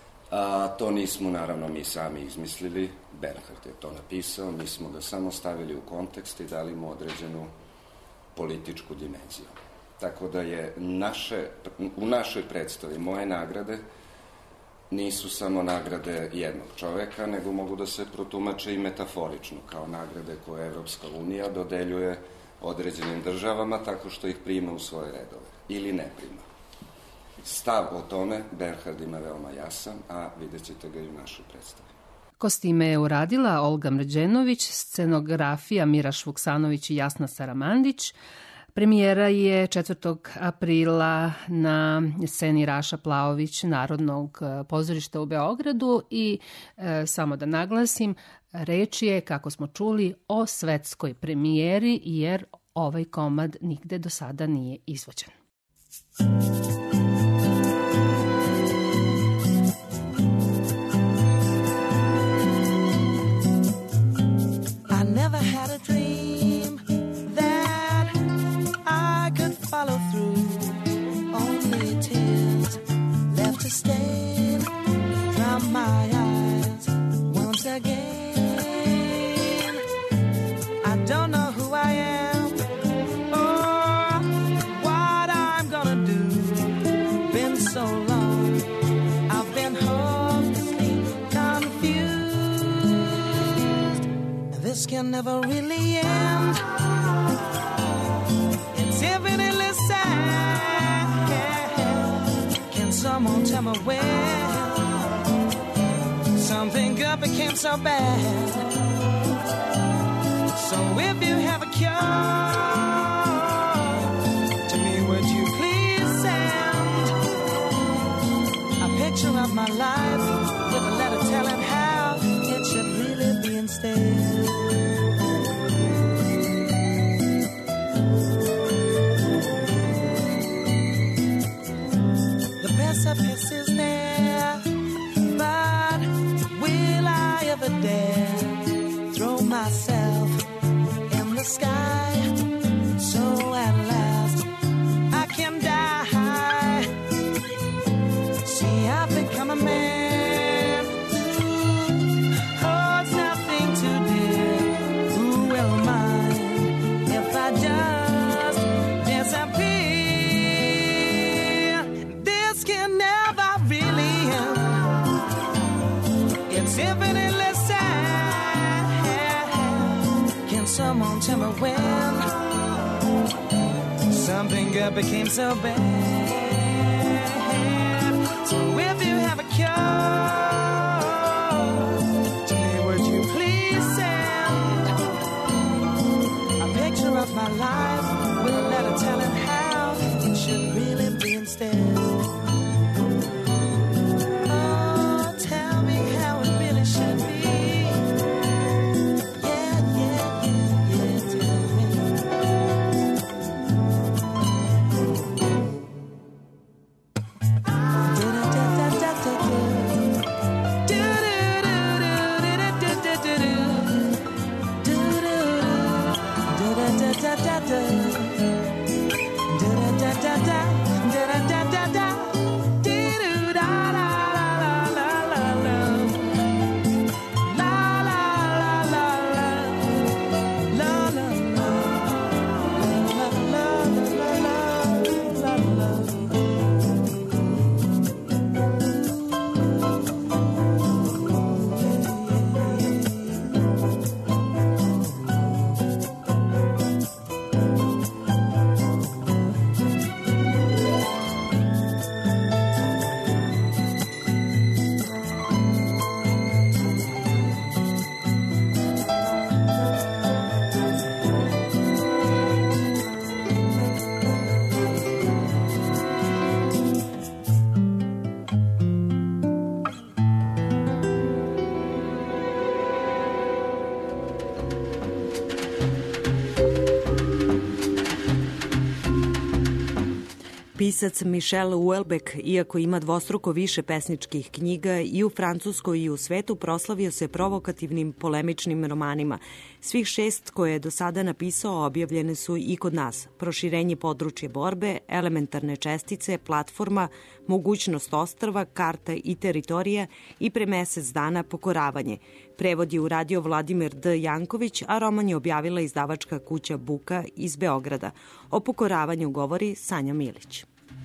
Speaker 13: A, to nismo naravno mi sami izmislili, Bernhard je to napisao, mi smo ga samo stavili u kontekst i dali mu određenu političku dimenziju. Tako da je naše, u našoj predstavi moje nagrade nisu samo nagrade jednog čoveka, nego mogu da se protumače i metaforično, kao nagrade koje Evropska unija dodeljuje određenim državama tako što ih prima u svoje redove ili ne prima. Stav o tome Bernhard ima veoma jasan, a vidjet ćete ga i u našoj predstavi.
Speaker 11: Kostime je uradila Olga Mređenović, scenografija Miraš Vuksanović i Jasna Saramandić. Premijera je četvrtog aprila na sceni Raša Plaović Narodnog pozorišta u Beogradu i e, samo da naglasim, reč je, kako smo čuli, o svetskoj premijeri jer ovaj komad nigde do sada nije izvođen.
Speaker 14: I never had a dream that I could follow through. Only tears left to stain from my eyes once again. I don't know who I am or what I'm gonna do. Been so long, I've been hopelessly confused. This can never really end. It's infinitely sad. Can someone tell me when something good became so bad? So if you have a cure to me, would you please send a picture of my life with a letter telling how it should really be instead? The precipice is there, but will I ever dare throw myself in the sky? So at last I can die. See, I've become a man who holds nothing too dear. Who will my tell me when something good became so bad. So if you have a cure, to me would you please send a picture of my life with a letter telling how it should really be instead. Oh, tell me how it really should be.
Speaker 4: Pisac Michel Houellebecq, iako ima dvostruko više pesničkih knjiga i u Francuskoj i u svetu, proslavio se provokativnim polemičnim romanima. Svih šest koje je do sada napisao objavljene su i kod nas. Proširenje područje borbe, elementarne čestice, platforma, mogućnost ostrva, karta i teritorija i pre mesec dana pokoravanje. Prevod je uradio Vladimir D. Janković, a roman je objavila izdavačka kuća Buka iz Beograda. O pokoravanju govori Sanja Milić.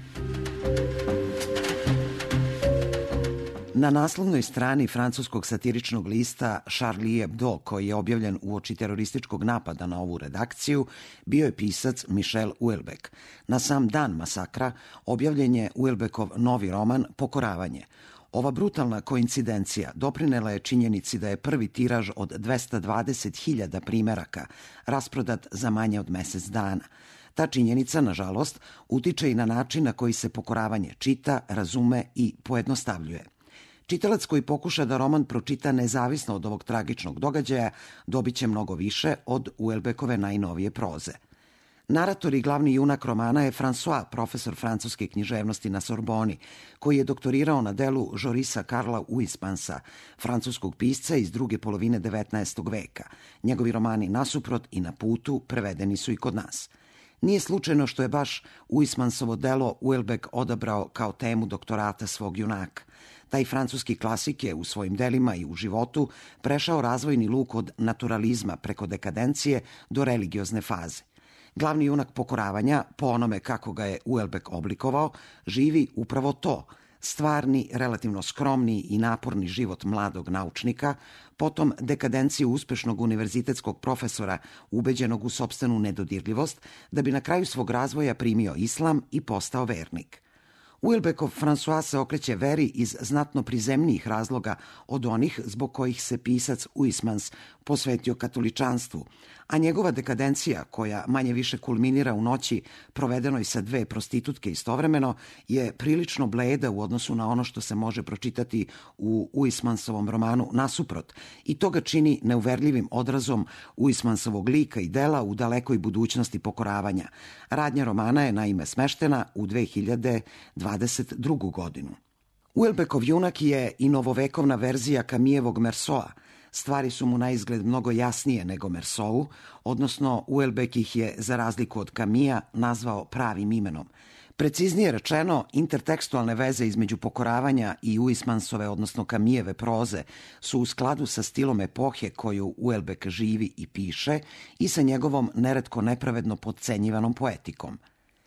Speaker 15: Na naslovnoj strani francuskog satiričnog lista Charlie Hebdo, koji je objavljen uoči terorističkog napada na ovu redakciju, bio je pisac Michel Houellebecq. Na sam dan masakra objavljen je Houellebecqov novi roman Pokoravanje. Ova brutalna koincidencija doprinela je činjenici da je prvi tiraž od dvesta dvadeset hiljada primeraka rasprodat za manje od mesec dana. Ta činjenica, nažalost, utiče i na način na koji se pokoravanje čita, razume i pojednostavljuje. Čitalac koji pokuša da roman pročita nezavisno od ovog tragičnog događaja dobit će mnogo više od Houellebecqove najnovije proze. Narator i glavni junak romana je François, profesor francuske književnosti na Sorboni, koji je doktorirao na delu Jorisa Karla Huysmansa, francuskog pisca iz druge polovine devetnaestog veka. Njegovi romani Nasuprot i Na putu prevedeni su i kod nas. Nije slučajno što je baš Huysmansovo delo Houellebecq odabrao kao temu doktorata svog junaka. Taj francuski klasik je u svojim delima i u životu prešao razvojni luk od naturalizma preko dekadencije do religiozne faze. Glavni junak Pokoravanja, po onome kako ga je Houellebecq oblikovao, živi upravo to, stvarni, relativno skromni i naporni život mladog naučnika, potom dekadenciju uspešnog univerzitetskog profesora ubeđenog u sopstvenu nedodirljivost, da bi na kraju svog razvoja primio islam i postao vernik. Houellebecqov François se okreće veri iz znatno prizemnijih razloga od onih zbog kojih se pisac Huysmans posvetio katoličanstvu, a njegova dekadencija, koja manje više kulminira u noći provedenoj sa dve prostitutke istovremeno, je prilično bleda u odnosu na ono što se može pročitati u Huysmansovom romanu Nasuprot, i to ga čini neuverljivim odrazom Huysmansovog lika i dela u dalekoj budućnosti Pokoravanja. Radnja romana je naime smeštena u dve hiljade dvadeset drugu. godinu. Houellebecqov junak je i novovekovna verzija Camilljevog Mersaulta. Stvari su mu na izgled mnogo jasnije nego Mersaultu, odnosno Houellebecq ih je, za razliku od Camilla, nazvao pravim imenom. Preciznije rečeno, intertekstualne veze između Pokoravanja i Huysmansove, odnosno Camilljeve proze, su u skladu sa stilom epohe koju Houellebecq živi i piše i sa njegovom neretko nepravedno potcenjivanom poetikom.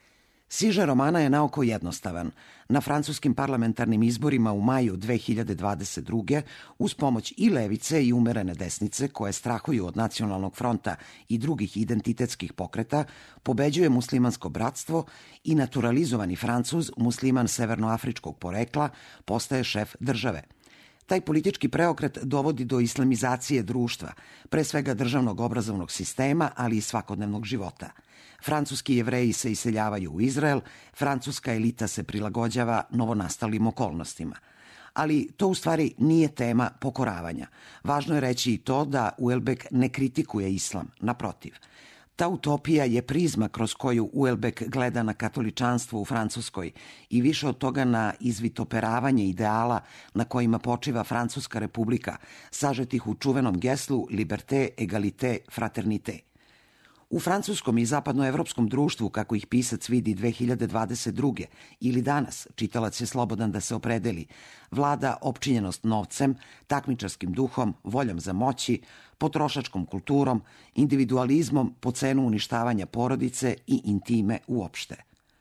Speaker 15: Siže romana je naoko jednostavan. Na francuskim parlamentarnim izborima u maju dve hiljade dvadeset druge uz pomoć i levice i umerene desnice koje strahuju od Nacionalnog fronta i drugih identitetskih pokreta, pobeđuje muslimansko bratstvo i naturalizovani Francuz, musliman severnoafričkog porekla, postaje šef države. Taj politički preokret dovodi do islamizacije društva, pre svega državnog obrazovnog sistema, ali i svakodnevnog života. Francuski Jevreji se iseljavaju u Izrael, francuska elita se prilagođava novonastalim okolnostima. Ali to u stvari nije tema pokoravanja. Važno je reći i to da Houellebecq ne kritikuje islam, naprotiv. Ta utopija je prizma kroz koju Houellebecq gleda na katoličanstvo u Francuskoj i više od toga na izvitoperavanje ideala na kojima počiva Francuska republika, sažetih u čuvenom geslu liberté, égalité, fraternité. U francuskom i zapadnoevropskom društvu, kako ih pisac vidi dve hiljade dvadeset druge ili danas, čitalac je slobodan da se opredeli, vlada opčinjenost novcem, takmičarskim duhom, voljom za moći, potrošačkom kulturom, individualizmom po cenu uništavanja porodice i intime uopšte.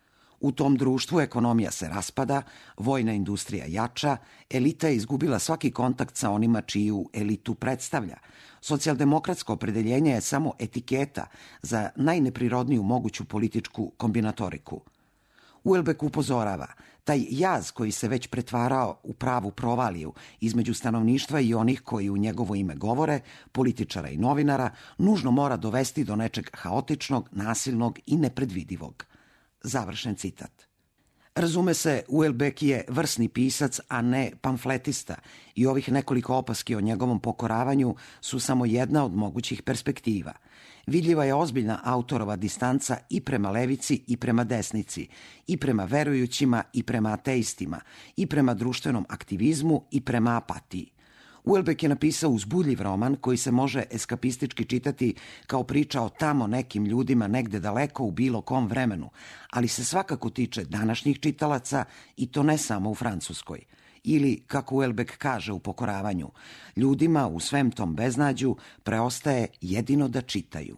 Speaker 15: U tom društvu ekonomija se raspada, vojna industrija jača, elita je izgubila svaki kontakt sa onima čiju elitu predstavlja. Socijaldemokratsko opredeljenje je samo etiketa za najneprirodniju moguću političku kombinatoriku. Houellebecq upozorava, taj jaz koji se već pretvarao u pravu provaliju između stanovništva i onih koji u njegovo ime govore, političara i novinara, nužno mora dovesti do nečeg haotičnog, nasilnog i nepredvidivog. Završen citat. Razume se, Houellebecq je vrsni pisac, a ne pamfletista i ovih nekoliko opaski o njegovom pokoravanju su samo jedna od mogućih perspektiva. Vidljiva je ozbiljna autorova distanca i prema levici i prema desnici, i prema verujućima i prema ateistima, i prema društvenom aktivizmu i prema apatiji. Houellebecq je napisao uzbudljiv roman koji se može eskapistički čitati kao priča o tamo nekim ljudima negde daleko u bilo kom vremenu, ali se svakako tiče današnjih čitalaca i to ne samo u Francuskoj. Ili, kako Houellebecq kaže u Pokoravanju, ljudima u svem tom beznađu preostaje jedino da čitaju.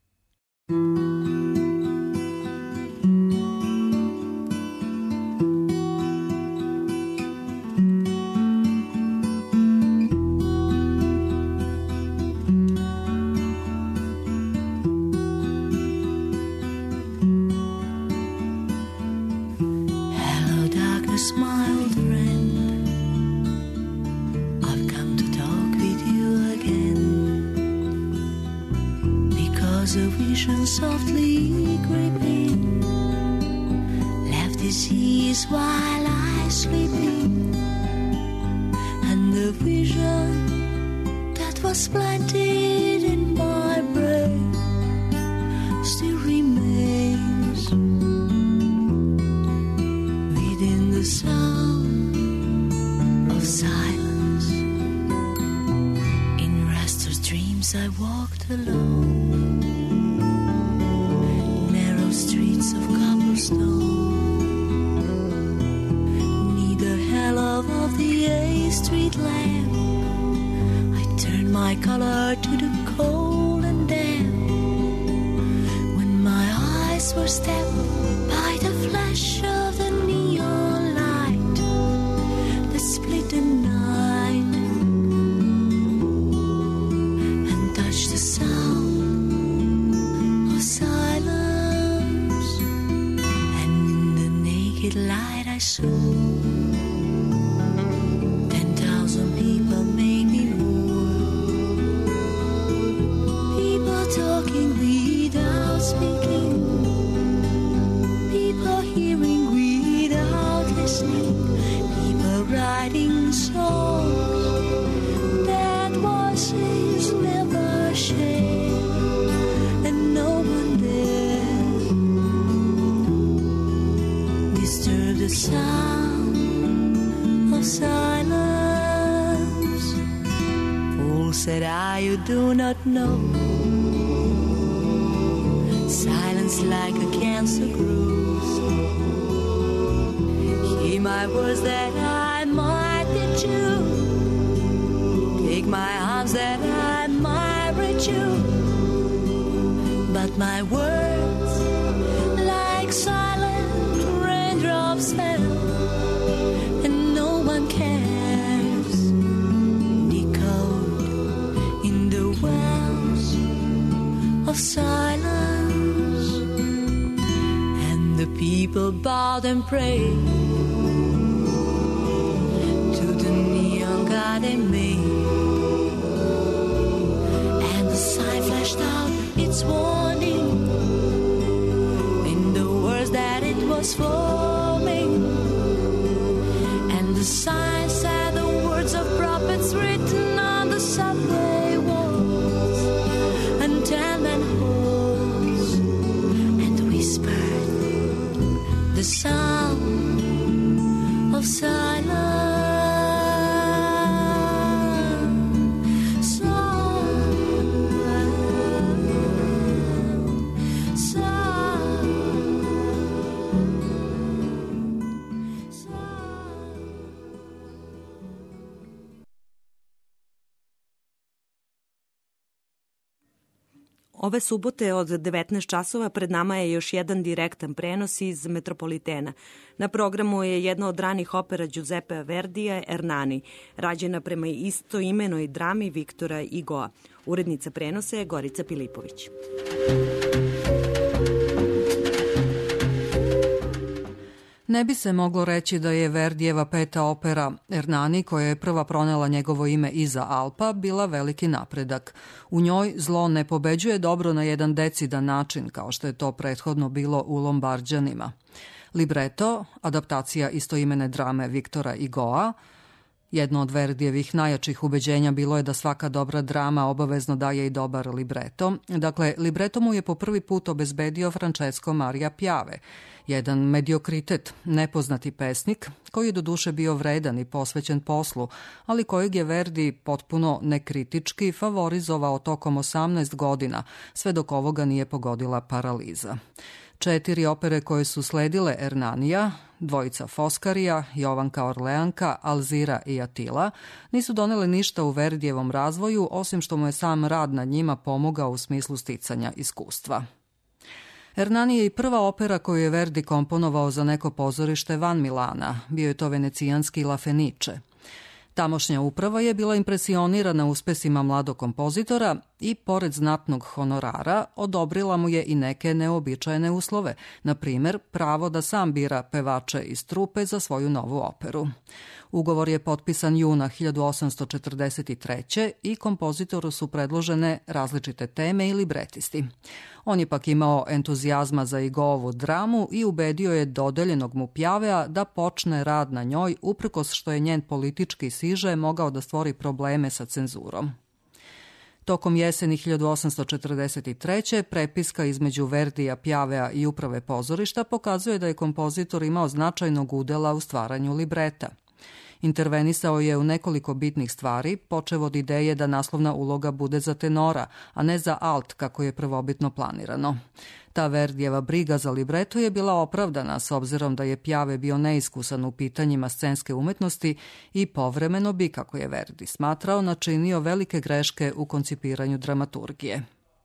Speaker 16: Softly creeping, left disease while I sleeping, and the vision that was planted in my brain still remains within the sound of silence. In restless dreams I walked alone, streets of cobblestone, neath the halo of the A Street lamp, I turned my color to the cold and damp. When my eyes were stabbed by the flash of the neon light that split the night and touched the sound of silence, light I saw ten thousand people, maybe more, people talking without speaking, people hearing without listening, people writing songs that voices never shared, and no one there disturbed the sound of silence. Fool, said I, you do not know. Silence like a cancer grows. Hear my words that I might teach you. Take my arms that I might reach you. But my words, like silence, silence, and the people bowed and prayed to the neon god they made, and the sign flashed out its warning in the words that it was forming, and the sign said the words of prophets written on the subway walls and tenement halls, and whispered the sound of silence.
Speaker 4: Ove subote od devetnaest časova pred nama je još jedan direktan prenos iz Metropolitena. Na programu je jedna od ranih opera Giuseppea Verdija, Ernani, rađena prema istoimenoj drami Viktora Hugoa. Urednica prenosa je Gorica Pilipović.
Speaker 17: Ne bi se moglo reći da je Verdijeva peta opera Ernani, koja je prva pronela njegovo ime iza Alpa, bila veliki napredak. U njoj zlo ne pobeđuje dobro na jedan decidan način, kao što je to prethodno bilo u Lombarđanima. Libreto, adaptacija istoimene drame Viktora Hugoa. Jedno od Verdijevih najjačih ubeđenja bilo je da svaka dobra drama obavezno daje i dobar libreto. Dakle, libreto mu je po prvi put obezbedio Francesco Maria Piave, jedan mediokritet, nepoznati pesnik, koji je doduše bio vredan i posvećen poslu, ali kojeg je Verdi potpuno nekritički favorizovao tokom osamnaest godina, sve dok ovoga nije pogodila paraliza. Četiri opere koje su sledile Ernanija, dvojica Foskarija, Jovanka Orleanka, Alzira i Atila, nisu donele ništa u Verdijevom razvoju, osim što mu je sam rad na njima pomogao u smislu sticanja iskustva. Ernani je i prva opera koju je Verdi komponovao za neko pozorište van Milana, bio je to venecijanski La Fenice. Tamošnja uprava je bila impresionirana uspesima mladog kompozitora i, pored znatnog honorara, odobrila mu je i neke neobičajene uslove, na primer pravo da sam bira pevače iz trupe za svoju novu operu. Ugovor je potpisan juna hiljadu osamsto četrdeset treće i kompozitoru su predložene različite teme i libretisti. On je pak imao entuzijazma za Hugovu dramu i ubedio je dodeljenog mu Piavea da počne rad na njoj, uprkos što je njen politički siže mogao da stvori probleme sa cenzurom. Tokom jeseni hiljadu osamsto četrdeset treće prepiska između Verdija, Piavea i uprave pozorišta pokazuje da je kompozitor imao značajnog udela u stvaranju libreta. Intervenisao je u nekoliko bitnih stvari, počev od ideje da naslovna uloga bude za tenora, a ne za alt, kako je prvobitno planirano. Ta Verdijeva briga za libreto je bila opravdana, s obzirom da je Piave bio neiskusan u pitanjima scenske umetnosti i povremeno bi, kako je Verdi smatrao, načinio velike greške u koncipiranju dramaturgije.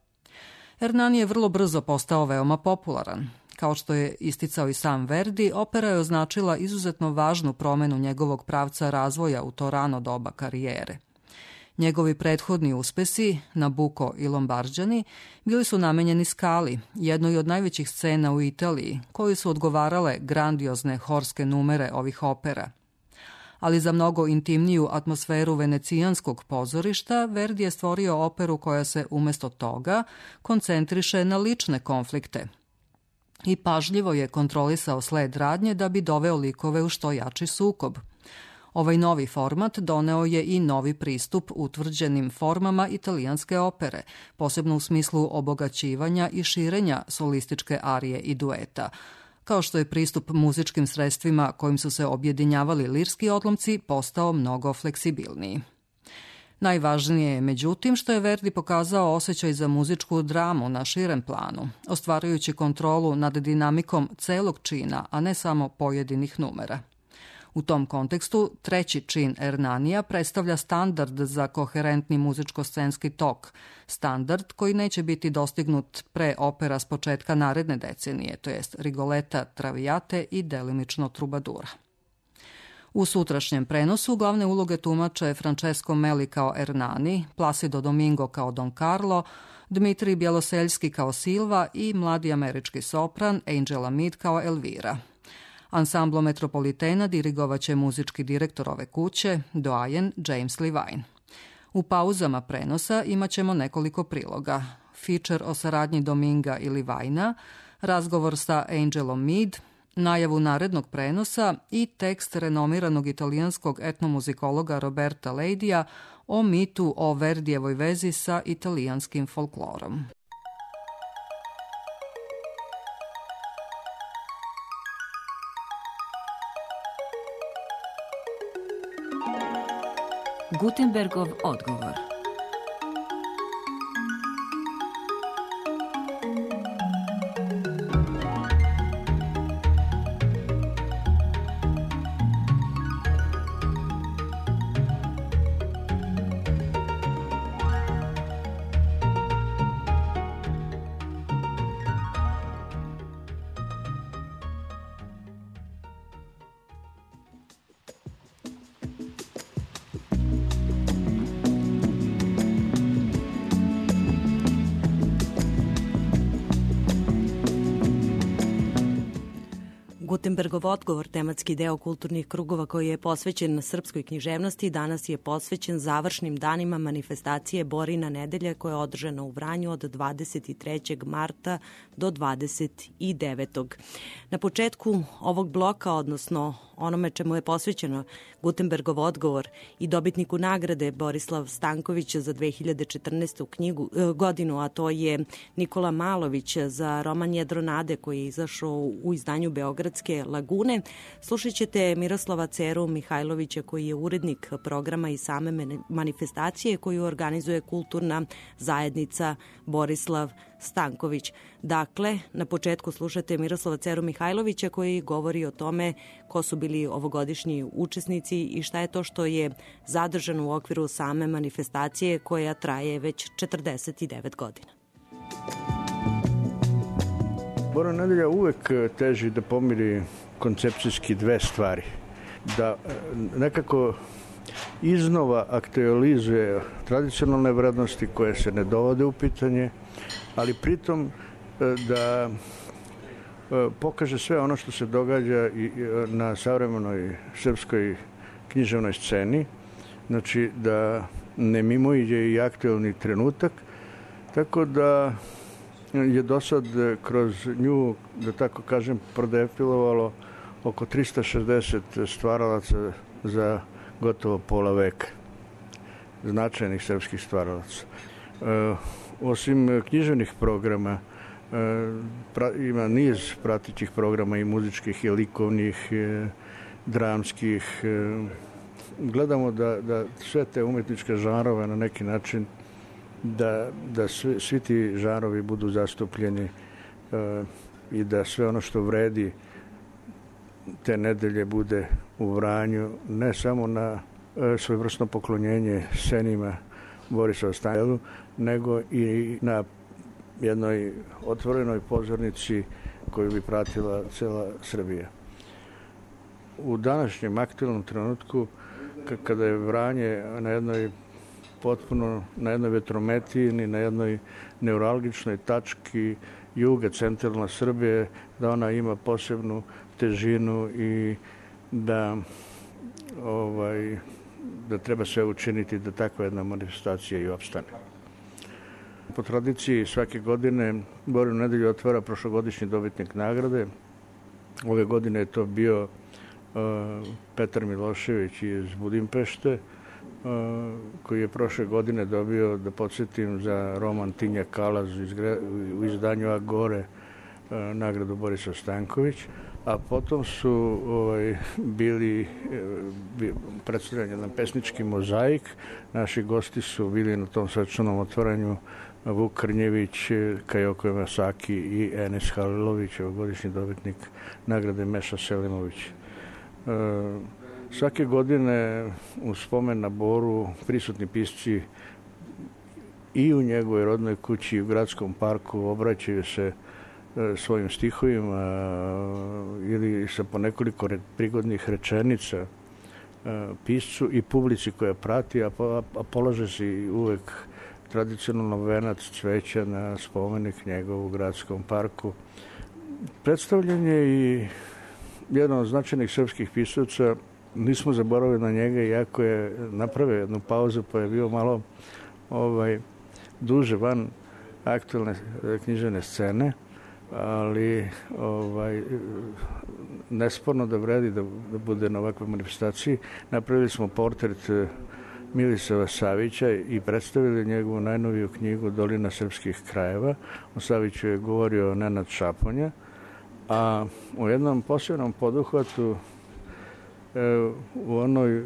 Speaker 17: Ernani je vrlo brzo postao veoma popularan. Kao što je isticao i sam Verdi, opera je označila izuzetno važnu promenu njegovog pravca razvoja u to rano doba karijere. Njegovi prethodni uspesi, Nabucco i Lombarđani, bili su namenjeni Scali, jednoj od najvećih scena u Italiji, koji su odgovarale grandiozne horske numere ovih opera. Ali za mnogo intimniju atmosferu venecijanskog pozorišta, Verdi je stvorio operu koja se umesto toga koncentriše na lične konflikte i pažljivo je kontrolisao sled radnje da bi doveo likove u što jači sukob. Ovaj novi format doneo je i novi pristup utvrđenim formama italijanske opere, posebno u smislu obogaćivanja i širenja solističke arije i dueta, kao što je pristup muzičkim sredstvima kojim su se objedinjavali lirski odlomci postao mnogo fleksibilniji. Najvažnije je, međutim, što je Verdi pokazao osjećaj za muzičku dramu na širem planu, ostvarujući kontrolu nad dinamikom celog čina, a ne samo pojedinih numera. U tom kontekstu, treći čin Ernanija predstavlja standard za koherentni muzičko-scenski tok, standard koji neće biti dostignut pre opera s početka naredne decenije, to jest Rigoleta, Traviate i delimično Trubadura. U sutrašnjem prenosu glavne uloge tumače Francesco Meli kao Ernani, Placido Domingo kao Don Carlo, Dmitrij Bjeloseljski kao Silva i mladi američki sopran Angela Mead kao Elvira. Ansamblo Metropolitena dirigovaće muzički direktor ove kuće, doajen James Levine. U pauzama prenosa imat ćemo nekoliko priloga. Feature o saradnji Dominga i Levina, razgovor sa Angelom Mead, najavu narednog prenosa i tekst renomiranog italijanskog etnomuzikologa Roberta Leidija o mitu o Verdijevoj vezi sa italijanskim folklorom.
Speaker 18: Gutenbergov odgovor.
Speaker 4: Gutenbergov odgovor, tematski deo kulturnih krugova koji je posvećen srpskoj književnosti, danas je posvećen završnim danima manifestacije Borina nedelja koja je održana u Vranju od dvadeset trećeg marta do dvadeset devetog Na početku ovog bloka, odnosno onome čemu je posvećeno Gutenbergov odgovor i dobitniku nagrade Borislav Stanković za dve hiljade četrnaestu knjigu, godinu, a to je Nikola Malović za roman Jedro nade koji je izašao u izdanju Beogradske lagune. Slušat ćete Miroslava Ceru Mihajlovića koji je urednik programa i same manifestacije koju organizuje kulturna zajednica Borislav Stanković. Dakle, na početku slušate Miroslava Ceru Mihajlovića koji govori o tome ko su bili ovogodišnji učesnici i šta je to što je zadržano u okviru same manifestacije koja traje već četrdeset devet godina.
Speaker 19: Borina nedelja uvek teži da pomiri koncepcijski dve stvari. Da nekako iznova aktualizuje tradicionalne vrednosti koje se ne dovode u pitanje, ali pritom da pokaže sve ono što se događa na savremenoj srpskoj književnoj sceni, znači da ne mimoiđe i aktualni trenutak, tako da je do sad kroz nju, da tako kažem, prodefilovalo oko trista šezdeset stvaralaca za gotovo pola veka, značajnih srpskih stvaralaca. E, osim književnih programa, e, pra, ima niz pratićih programa i muzičkih i likovnih, e, dramskih. E, gledamo da, da sve te umetničke žanrove na neki način da, da svi, svi ti žanrovi budu zastupljeni e, i da sve ono što vredi te nedelje bude u Vranju, ne samo na e, svojvrstno poklonjenje senima Borisa Stankovića, nego i na jednoj otvorenoj pozornici koju bi pratila cela Srbija. U današnjem aktualnom trenutku, kada je Vranje na jednoj potpuno na jednoj vetrometini, na jednoj neuralgičnoj tački juga centralna Srbije, da ona ima posebnu težinu i da ovaj, da treba sve učiniti da takva jedna manifestacija i opstane. Po tradiciji svake godine Borinu nedelju otvara prošlogodišnji dobitnik nagrade. Ove godine je to bio uh, Petar Milošević iz Budimpešte, uh, koji je prošle godine dobio, da podsjetim, za roman Tinja Kalaz u izdanju Agore uh, nagradu Borislav Stanković. A potom su ovaj, bili predstavljen jedan pesnički mozaik. Naši gosti su bili na tom svečanom otvaranju Vuk Krnjević, Kajoko Masaki i Enes Halilović, ovogodišnji dobitnik nagrade Meša Selimović. E, svake godine u spomen na Boru prisutni pisci i u njegovoj rodnoj kući i u gradskom parku obraćaju se svojim stihovima ili sa po nekoliko prigodnih rečenica piscu i publici koja prati, a polaže se uvek tradicionalno venac cveća na spomenik njegov u gradskom parku. Predstavljen je i jedan od značajnih srpskih pisaca, nismo zaboravili na njega, iako je napravio jednu pauzu pa je bio malo ovaj, duže van aktualne književne scene, ali ovaj, nesporno da vredi da, da bude na ovakvoj manifestaciji. Napravili smo portret Milisava Savića i predstavili njegovu najnoviju knjigu Dolina srpskih krajeva. O Saviću je govorio Nenad Šaponja, a u jednom posebnom poduhvatu e, u onoj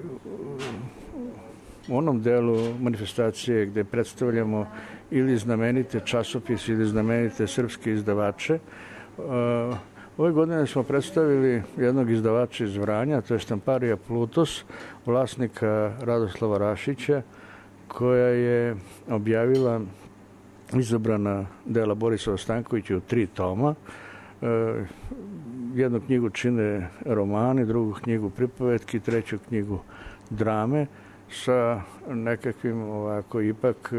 Speaker 19: u onom delu manifestacije gde predstavljamo ili znamenite časopise ili znamenite srpske izdavače. Ove godine smo predstavili jednog izdavača iz Vranja, to je štamparija Plutos, vlasnika Radoslava Rašića, koja je objavila izabrana dela Borisa Stankovića u tri toma. Jednu knjigu čine romani, drugu knjigu pripovetki, treću knjigu drame, sa nekakvim ovako ipak,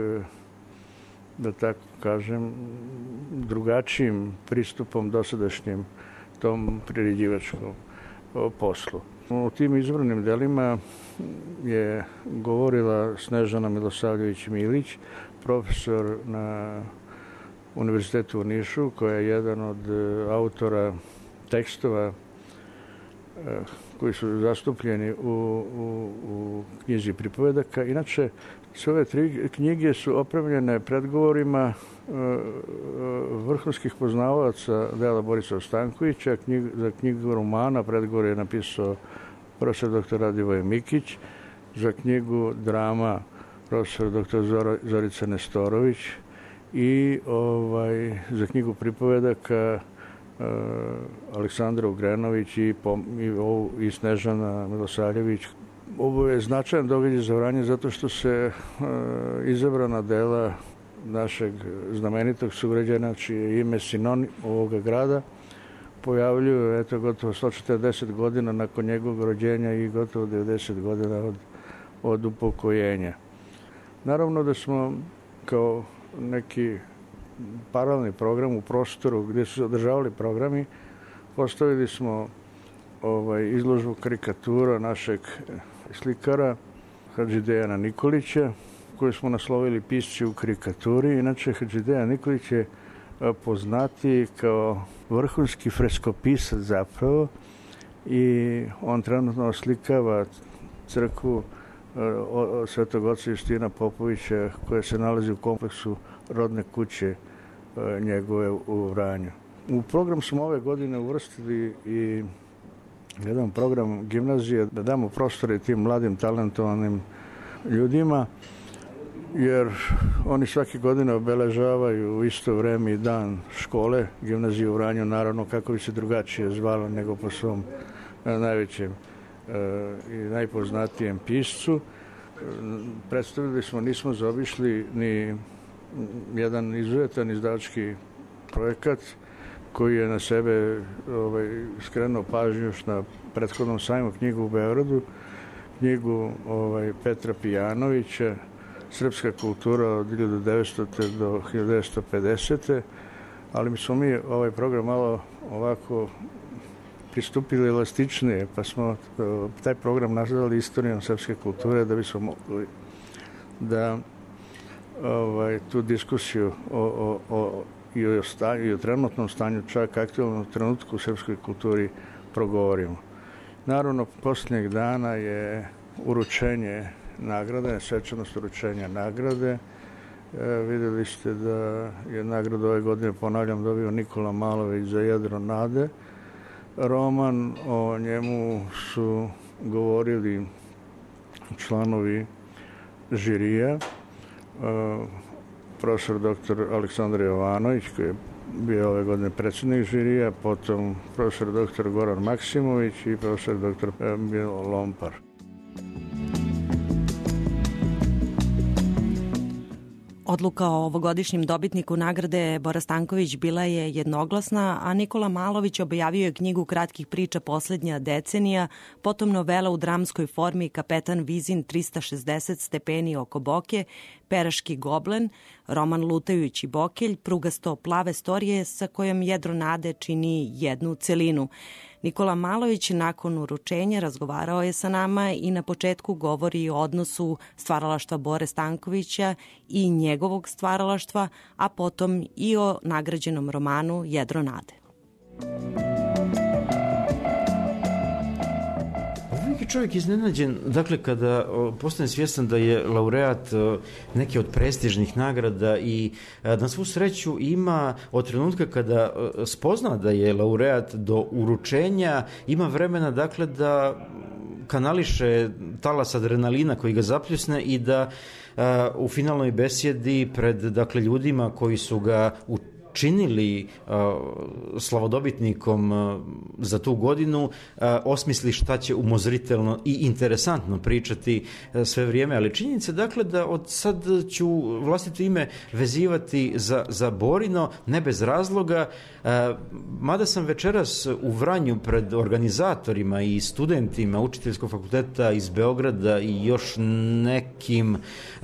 Speaker 19: da tako kažem, drugačijim pristupom dosadašnjem tom priređivačkom poslu. U tim izbranim delima je govorila Snežana Milosavljević-Milić, profesor na Univerzitetu u Nišu, koja je jedan od autora tekstova koji su zastupljeni u, u, u knjizi pripovedaka. Inače, sve ove tri knjige su opremljene predgovorima e, vrhunskih poznavaoca dela Borisa Stankovića. Knjig, za knjigu romana predgovor je napisao profesor doktor Radivoje Mikić, za knjigu drama profesor doktor Zorica Nestorović i ovaj, za knjigu pripovedaka Uh, Aleksandra Ugrenović i, i, i Snežana Milosavljević. Ovo je značajan događaj za Vranje zato što se uh, izabrana dela našeg znamenitog sugrađana, čije ime sinonim ovoga grada, pojavljuju eto, gotovo sto četrdeset godina nakon njegovog rođenja i gotovo devedeset godina od, od upokojenja. Naravno da smo kao neki paralelni program u prostoru gdje su se održavali programi, postavili smo ovaj, izložbu karikatura našeg slikara Hadži Dejana Nikolića, koju smo naslovili Pisci u karikaturi. Inače, Hadži Dejan Nikolić je poznati kao vrhunski freskopisac zapravo i on trenutno oslikava crkvu Svetog oca Justina Popovića koja se nalazi u kompleksu rodne kuće njegove u Vranju. U program smo ove godine uvrstili i jedan program gimnazije da damo prostore tim mladim talentovanim ljudima, jer oni svake godine obeležavaju u isto vreme i dan škole, gimnazije u Vranju, naravno kako bi se drugačije zvala nego po svom najvećem i najpoznatijem piscu. Predstavili smo, nismo zaobišli ni jedan izuzetan izdavački projekat koji je na sebe ovaj, skrenuo pažnju još na prethodnom sajmu knjigu u Beogradu, knjigu ovaj, Petra Pijanovića, Srpska kultura od hiljadu devetstota do hiljadu devetsto pedesete. Ali mi smo mi ovaj program malo ovako pristupili elastičnije, pa smo taj program nazvali Istorijom srpske kulture da bismo mogli da ovaj, tu diskusiju o, o, o, i, o stanju, i o trenutnom stanju, čak aktualnom trenutku u srpskoj kulturi progovorimo. Naravno, posljednjeg dana je uručenje nagrade, svečanost uručenja nagrade. E, vidjeli ste da je nagradu ove godine, ponavljam, dobio Nikola Malović za Jedro nade. Roman, o njemu su govorili članovi žirija, e, profesor doktor Aleksandar Jovanović, koji je bio ove godine predsjednik žirija, potom profesor doktor Goran Maksimović i profesor doktor Milo Lompar.
Speaker 4: Odluka o ovogodišnjem dobitniku nagrade Bora Stanković bila je jednoglasna, a Nikola Malović objavio je knjigu kratkih priča Poslednja decenija, potom novela u dramskoj formi Kapetan Vizin trista šezdeset stepeni oko Boke, Peraški goblen, roman Lutajući bokelj, prugasto plave storije sa kojom Jedro nade čini jednu celinu. Nikola Malović nakon uručenja razgovarao je sa nama i na početku govori o odnosu stvaralaštva Bore Stankovića i njegovog stvaralaštva, a potom i o nagrađenom romanu Jedro nade.
Speaker 20: Uvijek je čovjek iznenađen, dakle, kada postane svjestan da je laureat neke od prestižnih nagrada i na svu sreću ima od trenutka kada spozna da je laureat do uručenja, ima vremena, dakle, da kanališe talas adrenalina koji ga zapljusne i da u finalnoj besjedi pred, dakle, ljudima koji su ga u činili uh, slavodobitnikom uh, za tu godinu, uh, osmisli šta će umozritelno i interesantno pričati uh, sve vrijeme, ali činjenica dakle da od sad ću vlastito ime vezivati za, za Borino, ne bez razloga, uh, mada sam večeras u Vranju pred organizatorima i studentima Učiteljskog fakulteta iz Beograda i još nekim uh,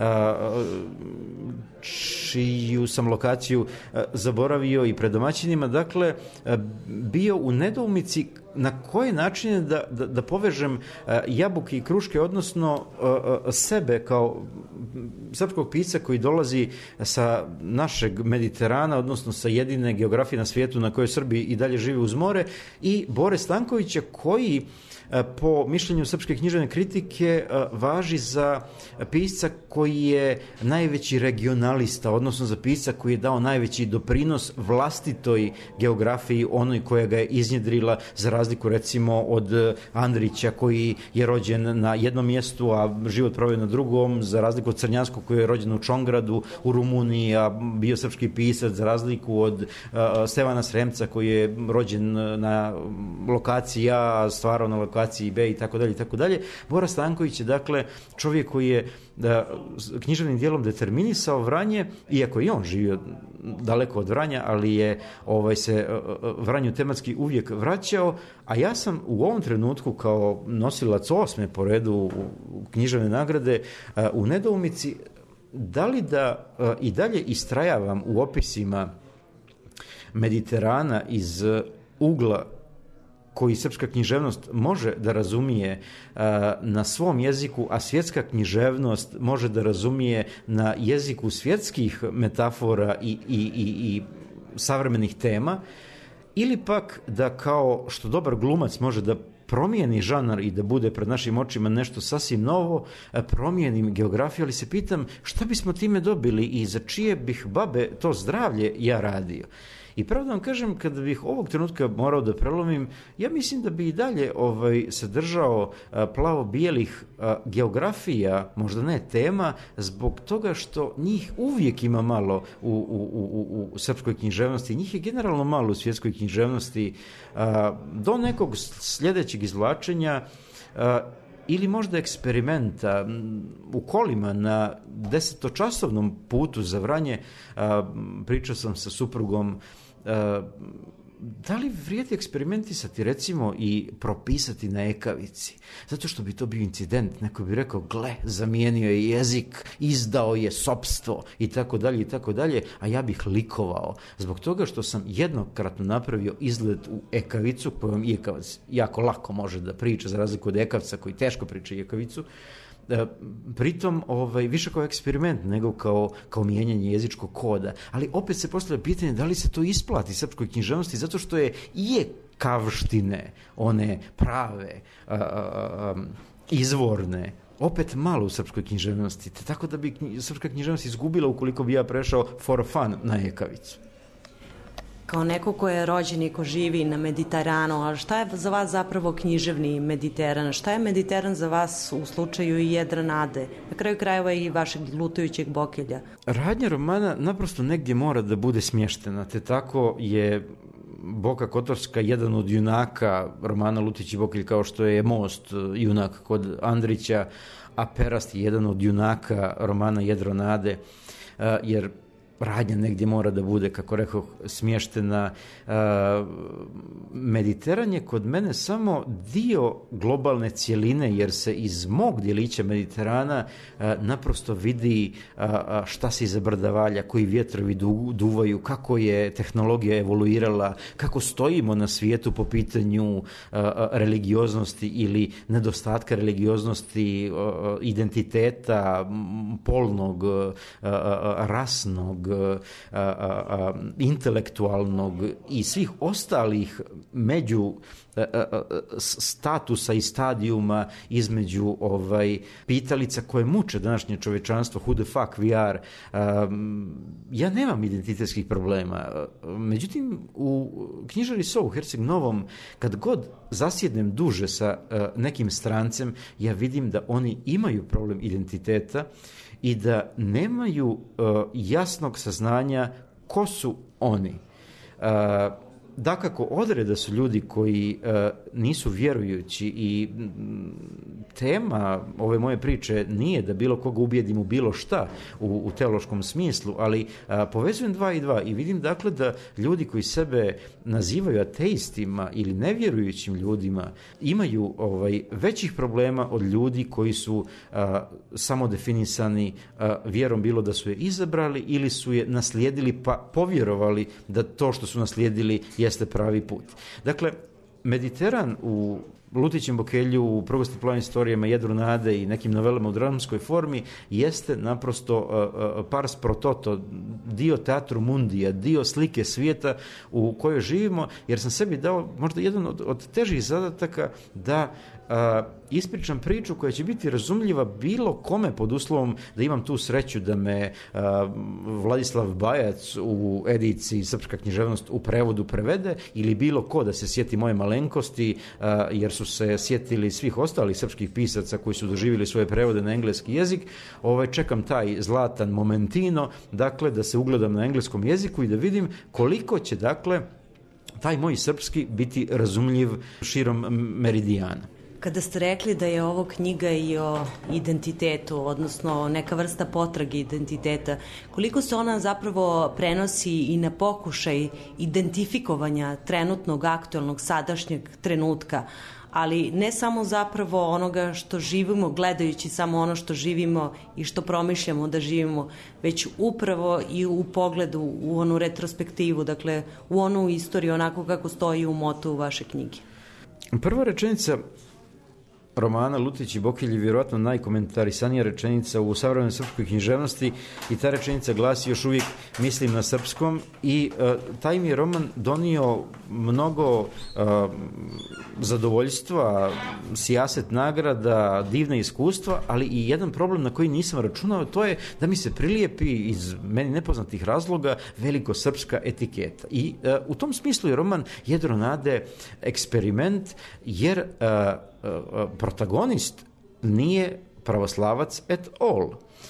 Speaker 20: čiju sam lokaciju zaboravio i pred domaćinima, dakle, bio u nedoumici na koje načine da, da, da povežem jabuke i kruške, odnosno sebe kao srpskog pisca koji dolazi sa našeg Mediterana, odnosno sa jedine geografije na svijetu na kojoj Srbi i dalje žive uz more, i Bore Stankovića koji po mišljenju srpske književne kritike važi za pisca koji je najveći regionalista, odnosno za pisca koji je dao najveći doprinos vlastitoj geografiji, onoj koja ga je iznjedrila, za razliku recimo od Andrića koji je rođen na jednom mjestu, a život proveo na drugom, za razliku od Crnjanskog koji je rođen u Čongradu u Rumuniji, a bio srpski pisac, za razliku od uh, Stevana Sremca koji je rođen na lokaciji A, stvarao na lokaciji B i tako dalje i tako dalje. Bora Stanković je dakle čovjek koji je da, književnim dijelom determinisao Vranje, iako i on živio daleko od Vranja, ali je ovaj, se Vranju tematski uvijek vraćao, a ja sam u ovom trenutku kao nosilac osme po redu u književne nagrade u nedoumici da li da i dalje istrajavam u opisima Mediterana iz ugla koji srpska književnost može da razumije uh, na svom jeziku, a svjetska književnost može da razumije na jeziku svjetskih metafora i, i, i, i savremenih tema, ili pak da kao što dobar glumac može da promijeni žanar i da bude pred našim očima nešto sasvim novo, promijenim geografiju, ali se pitam šta bismo time dobili i za čije bih babe to zdravlje ja radio. I pravo da vam kažem, kada bih ovog trenutka morao da prelomim, ja mislim da bi i dalje ovaj, sadržao plavo-bijelih geografija, možda ne tema, zbog toga što njih uvijek ima malo u, u, u, u srpskoj književnosti, njih je generalno malo u svjetskoj književnosti, do nekog sljedećeg izvlačenja ili možda eksperimenta u kolima na desetočasovnom putu za Vranje. Pričao sam sa suprugom, da li vrijedi eksperimentisati recimo i propisati na ekavici, zato što bi to bio incident, neko bi rekao gle, zamijenio je jezik, izdao je sopstvo i tako dalje i tako dalje, a ja bih likovao zbog toga što sam jednokratno napravio izlet u ekavicu kojom ekavac jako lako može da priča, za razliku od ekavca koji teško priča ekavicu. Pritom ovaj, više kao eksperiment nego kao, kao mijenjanje jezičkog koda, ali opet se postavlja pitanje da li se to isplati srpskoj književnosti, zato što je i kavštine, one prave, a, a, izvorne, opet malo u srpskoj književnosti, te tako da bi srpska književnost izgubila ukoliko bi ja prešao for fun na ekavicu.
Speaker 4: Kao neko ko je rođen i ko živi na Mediteranu, ali šta je za vas zapravo književni Mediteran? Šta je Mediteran za vas u slučaju i Jedra nade? Na kraju krajeva i vašeg Lutajućeg bokelja.
Speaker 20: Radnja romana naprosto negdje mora da bude smještena, te tako je Boka Kotorska jedan od junaka romana Lutajući bokelj, kao što je Most junak kod Andrića, a Perast je jedan od junaka romana Jedro nade. jer radnja negdje mora da bude, kako rekao, smještena. Mediteran je kod mene samo dio globalne cjeline, jer se iz mog djelića Mediterana naprosto vidi šta se iza brda valja, koji vjetrovi duvaju, kako je tehnologija evoluirala, kako stojimo na svijetu po pitanju religioznosti ili nedostatka religioznosti, identiteta, polnog, rasnog, A, a, a, intelektualnog i svih ostalih među a, a, statusa i stadijuma između ovaj pitalica koje muče današnje čovječanstvo, who the fuck we are. A, ja nemam identitetskih problema. Međutim, u knjižari So u Herceg Novom, kad god zasjednem duže sa a, nekim strancem, ja vidim da oni imaju problem identiteta i da nemaju uh, jasnog saznanja ko su oni. Uh, dakako, odreda su ljudi koji uh, nisu vjerujući i m, tema ove moje priče nije da bilo koga ubijedim u bilo šta u, u teološkom smislu, ali uh, povezujem dva i dva i vidim dakle da ljudi koji sebe nazivaju ateistima ili nevjerujućim ljudima imaju ovaj, većih problema od ljudi koji su uh, samo definisani uh, vjerom, bilo da su je izabrali ili su je naslijedili pa povjerovali da to što su naslijedili jeste pravi put. Dakle, Mediteran u Lutićem Bokelju, u Progosti plavim istorijama, Jedru nade i nekim novelama u dramskoj formi jeste naprosto uh, uh, pars pro toto, dio teatru mundija, dio slike svijeta u kojoj živimo, jer sam sebi dao možda jedan od, od težih zadataka da uh, ispričam priču koja će biti razumljiva bilo kome pod uslovom da imam tu sreću da me uh, Vladislav Bajac u ediciji Srpska književnost u prevodu prevede ili bilo ko da se sjeti moje malenkosti, uh, jer su se sjetili svih ostalih srpskih pisaca koji su doživjeli svoje prevode na engleski jezik. Ovaj, čekam taj zlatan momentino, dakle da se ugledam na engleskom jeziku i da vidim koliko će dakle taj moj srpski biti razumljiv širom meridijana.
Speaker 4: Kada ste rekli da je ovo knjiga i o identitetu, odnosno neka vrsta potrage identiteta, koliko se ona zapravo prenosi i na pokušaj identifikovanja trenutnog, aktualnog, sadašnjeg trenutka, ali ne samo zapravo onoga što živimo, gledajući samo ono što živimo i što promišljamo da živimo, već upravo i u pogledu, u onu retrospektivu, dakle u onu istoriju, onako kako stoji u motu vaše knjige.
Speaker 20: Prva rečenica romana Lutić i Bokelj je vjerojatno najkomentarisanija rečenica u savremenoj srpskoj književnosti i ta rečenica glasi još uvijek mislim na srpskom i uh, taj mi je roman donio mnogo uh, zadovoljstva, sijaset nagrada, divna iskustva, ali i jedan problem na koji nisam računao, to je da mi se prilijepi iz meni nepoznatih razloga veliko srpska etiketa. I uh, u tom smislu je roman Jedro nade eksperiment, jer uh, protagonist nije pravoslavac at all.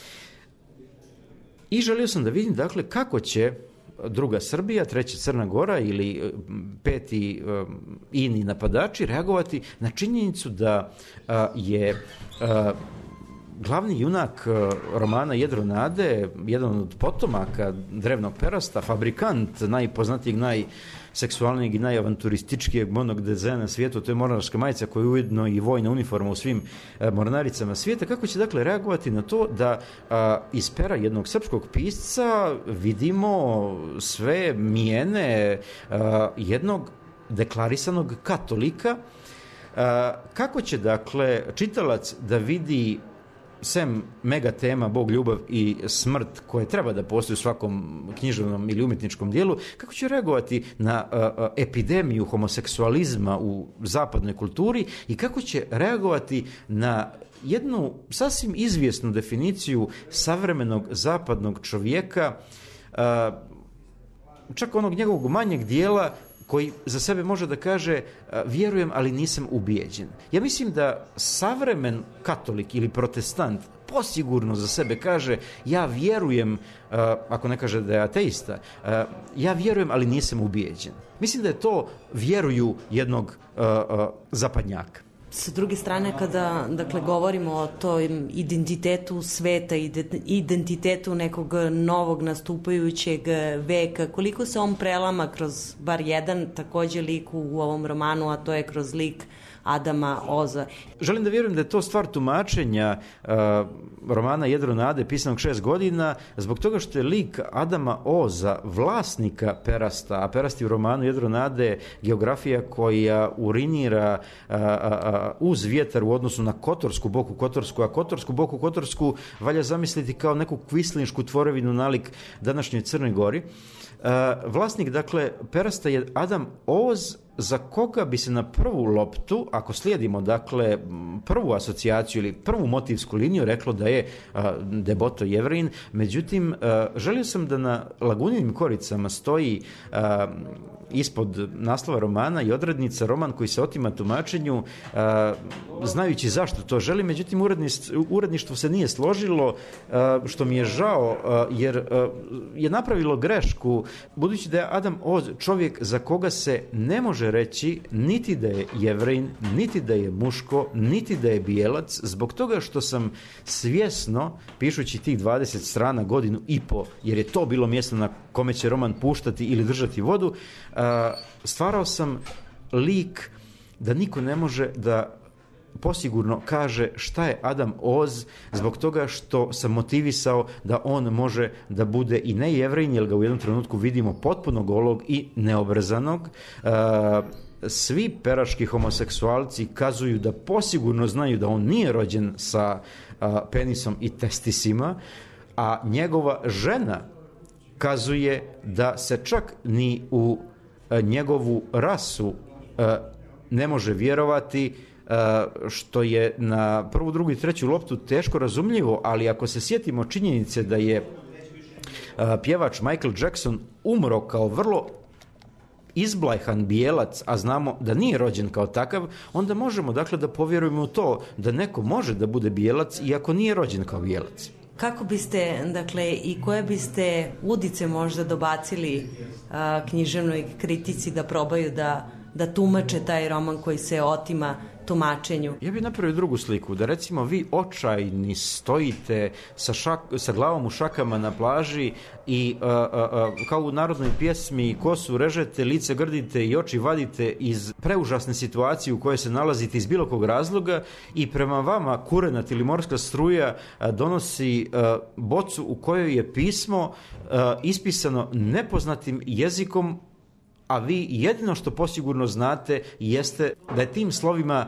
Speaker 20: I želio sam da vidim dakle kako će druga Srbija, treća Crna Gora ili peti um, ini napadači reagovati na činjenicu da uh, je uh, glavni junak romana Jedro nade, jedan od potomaka drevnog perasta, fabrikant najpoznatijeg, najseksualnijeg i najavanturističkijeg monog dezena na svijetu, to je mornarska majica koja je ujedno i vojna uniforma u svim mornaricama svijeta. Kako će dakle reagovati na to da a, iz pera jednog srpskog pisca vidimo sve mijene a, jednog deklarisanog katolika? A, kako će dakle čitalac da vidi sem mega tema Bog, ljubav i smrt koje treba da postoji u svakom književnom ili umjetničkom dijelu, kako će reagovati na uh, epidemiju homoseksualizma u zapadnoj kulturi i kako će reagovati na jednu sasvim izvjesnu definiciju savremenog zapadnog čovjeka, uh, čak onog njegovog manjeg dijela koji za sebe može da kaže vjerujem, ali nisam ubijeđen. Ja mislim da savremen katolik ili protestant posigurno za sebe kaže ja vjerujem, ako ne kaže da je ateista, ja vjerujem, ali nisam ubijeđen. Mislim da je to vjeruju jednog zapadnjaka.
Speaker 4: sa druge strane, kada dakle, govorimo o tom identitetu sveta, identitetu nekog novog nastupajućeg veka, koliko se on prelama kroz bar jedan takođe lik u ovom romanu, a to je kroz lik Adama Oza.
Speaker 20: Želim da vjerujem da je to stvar tumačenja uh, romana Jedro nade, pisanog šest godina, zbog toga što je lik Adama Oza, vlasnika Perasta, a Perasti u romanu Jedro nade geografija koja urinira uh, uh, uz vjetar u odnosu na Kotorsku, Boku Kotorsku, a Kotorsku, Boku Kotorsku valja zamisliti kao neku kvislinšku tvorevinu nalik današnjoj Crnoj Gori. Uh, vlasnik, dakle, Perasta je Adam Oz, za koga bi se na prvu loptu, ako slijedimo dakle prvu asocijaciju ili prvu motivsku liniju, reklo da je uh, Deboto Jevrein. Međutim, uh, želio sam da na Laguninim koricama stoji uh, ispod naslova romana i odrednica roman koji se otima tumačenju, uh, znajući zašto to želi. Međutim, uredništvo se nije složilo, uh, što mi je žao, uh, jer uh, je napravilo grešku, budući da je Adam Oz čovjek za koga se ne može reći niti da je Jevrein, niti da je muško, niti da je bijelac, zbog toga što sam svjesno, pišući tih dvadeset strana, godinu i po, jer je to bilo mjesto na kome će roman puštati ili držati vodu, stvarao sam lik da niko ne može da posigurno kaže šta je Adam Oz, zbog toga što sam motivisao da on može da bude i ne Jevrein, jer ga u jednom trenutku vidimo potpuno golog i neobrazanog. Svi peraški homoseksualci kazuju da posigurno znaju da on nije rođen sa penisom i testisima, a njegova žena kazuje da se čak ni u njegovu rasu ne može vjerovati, što je na prvu, drugu i treću loptu teško razumljivo, ali ako se sjetimo činjenice da je pjevač Michael Jackson umro kao vrlo izblajhan bijelac, a znamo da nije rođen kao takav, onda možemo dakle da povjerujemo u to da neko može da bude bijelac iako nije rođen kao bijelac.
Speaker 4: Kako biste, dakle, i koje biste udice možda dobacili a, književnoj kritici da probaju da, da tumače taj roman koji se otima tumačenju?
Speaker 20: Ja bih napravio drugu sliku, da recimo vi očajni stojite sa, šak, sa glavom u šakama na plaži i a, a, a, kao u narodnoj pjesmi kosu režete, lice grdite i oči vadite iz preužasne situacije u kojoj se nalazite iz bilo kog razloga i prema vama kurenat ili morska struja a, donosi a, bocu u kojoj je pismo a, ispisano nepoznatim jezikom, a vi jedino što posigurno znate jeste da je tim slovima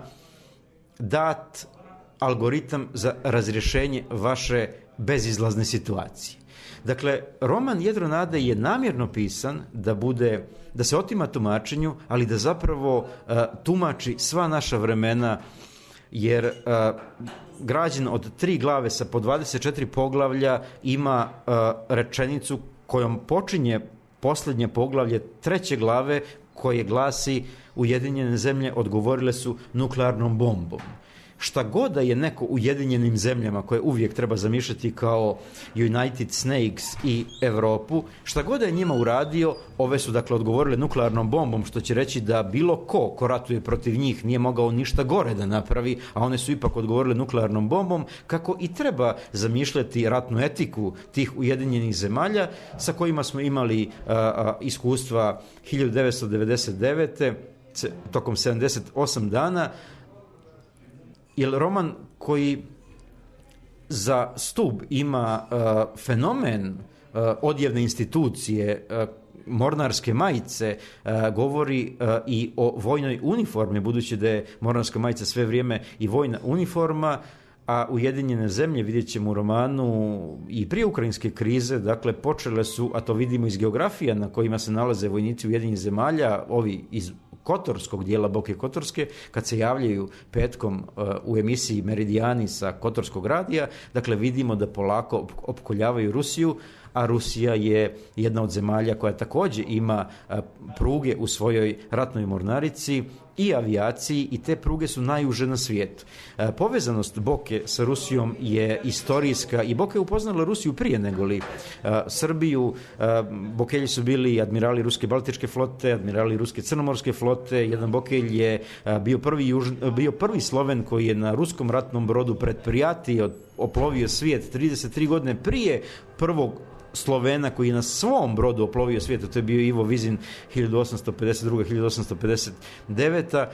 Speaker 20: dat algoritam za razrješenje vaše bezizlazne situacije. Dakle, roman Jedro nade je namjerno pisan da bude, da se otima tumačenju, ali da zapravo uh, tumači sva naša vremena, jer uh, građen od tri glave sa po dvadeset četiri poglavlja ima uh, rečenicu kojom počinje posljednje poglavlje treće glave, koje glasi: Ujedinjene zemlje odgovorile su nuklearnom bombom. Šta god da je neko Ujedinjenim zemljama, koje uvijek treba zamišljati kao United Snakes i Evropu, šta god da je njima uradio, ove su dakle odgovorile nuklearnom bombom, što će reći da bilo ko ko ratuje protiv njih nije mogao ništa gore da napravi, a one su ipak odgovorile nuklearnom bombom, kako i treba zamišljati ratnu etiku tih Ujedinjenih zemalja, sa kojima smo imali a, a, iskustva hiljadu devetsto devedeset devete tokom sedamdeset osam dana, jer roman koji za stub ima uh, fenomen uh, odjevne institucije, uh, mornarske majice, uh, govori uh, i o vojnoj uniformi, budući da je mornarska majica sve vrijeme i vojna uniforma, a Ujedinjene zemlje, vidjet ćemo u romanu, i prije ukrajinske krize, dakle, počele su, a to vidimo iz geografija na kojima se nalaze vojnici Ujedinjenih zemalja, ovi iz Kotorskog dijela Boke Kotorske, kad se javljaju petkom uh, u emisiji Meridijani sa Kotorskog radija, dakle vidimo da polako opkoljavaju Rusiju, a Rusija je jedna od zemalja koja također ima uh, pruge u svojoj ratnoj mornarici, i avijaciji i te pruge su najuže na svijetu. E, povezanost Boke sa Rusijom je istorijska i Boka je upoznala Rusiju prije nego li e, Srbiju. E, Bokelji su bili admirali Ruske Baltičke flote, admirali Ruske Crnomorske flote. Jedan Bokelj je e, bio prvi, juž, bio prvi Sloven koji je na ruskom ratnom brodu pred Prijati oplovio svijet trideset tri godine prije prvog Slovena koji je na svom brodu oplovio svijet, to je bio Ivo Vizin hiljadu osamsto pedeset druge hiljadu osamsto pedeset devete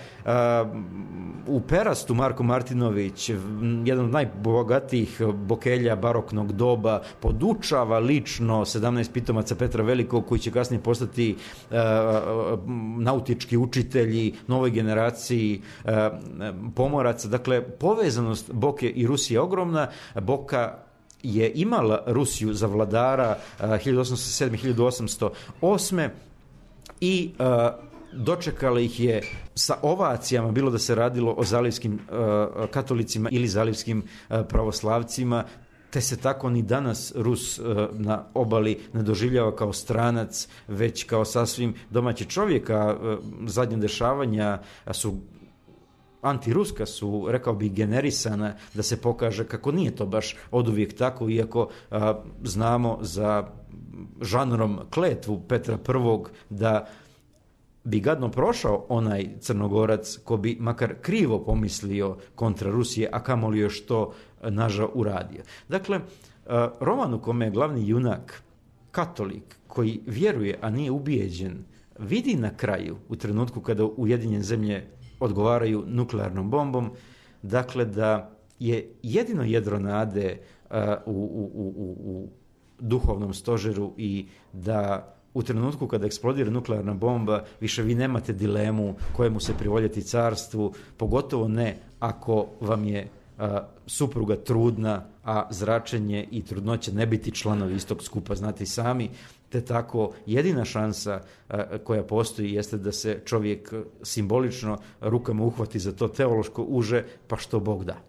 Speaker 20: U Perastu Marko Martinović, jedan od najbogatijih Bokelja baroknog doba, podučava lično sedamnaest pitomaca Petra Velikog koji će kasnije postati uh, nautički učitelji novoj generaciji uh, pomoraca. Dakle, povezanost Boke i Rusije je ogromna. Boka je imala Rusiju za vladara uh, hiljadu osamsto sedme hiljadu osamsto osme i uh, dočekala ih je sa ovacijama, bilo da se radilo o zalivskim uh, katolicima ili zalivskim uh, pravoslavcima, te se tako ni danas Rus uh, na obali ne doživljava kao stranac, već kao sasvim domaći čovjek. A uh, zadnje dešavanja su antiruska, su, rekao bih, generisana da se pokaže kako nije to baš oduvijek tako, iako a, znamo za žanrom kletvu Petra Prvog da bi gadno prošao onaj Crnogorac ko bi makar krivo pomislio kontra Rusije, a kamoli još to nažao uradio. Dakle, a, roman u kome je glavni junak katolik koji vjeruje, a nije ubijeđen, vidi na kraju, u trenutku kada Ujedinjene zemlje odgovaraju nuklearnom bombom, dakle da je jedino jedro nade uh, u, u, u, u duhovnom stožeru i da u trenutku kada eksplodira nuklearna bomba više vi nemate dilemu kojemu se privoljeti carstvu, pogotovo ne ako vam je uh, supruga trudna, a zračenje i trudnoće ne biti članovi istog skupa, znate i sami. Te tako jedina šansa a, koja postoji jeste da se čovjek simbolično rukama uhvati za to teološko uže, pa što Bog da.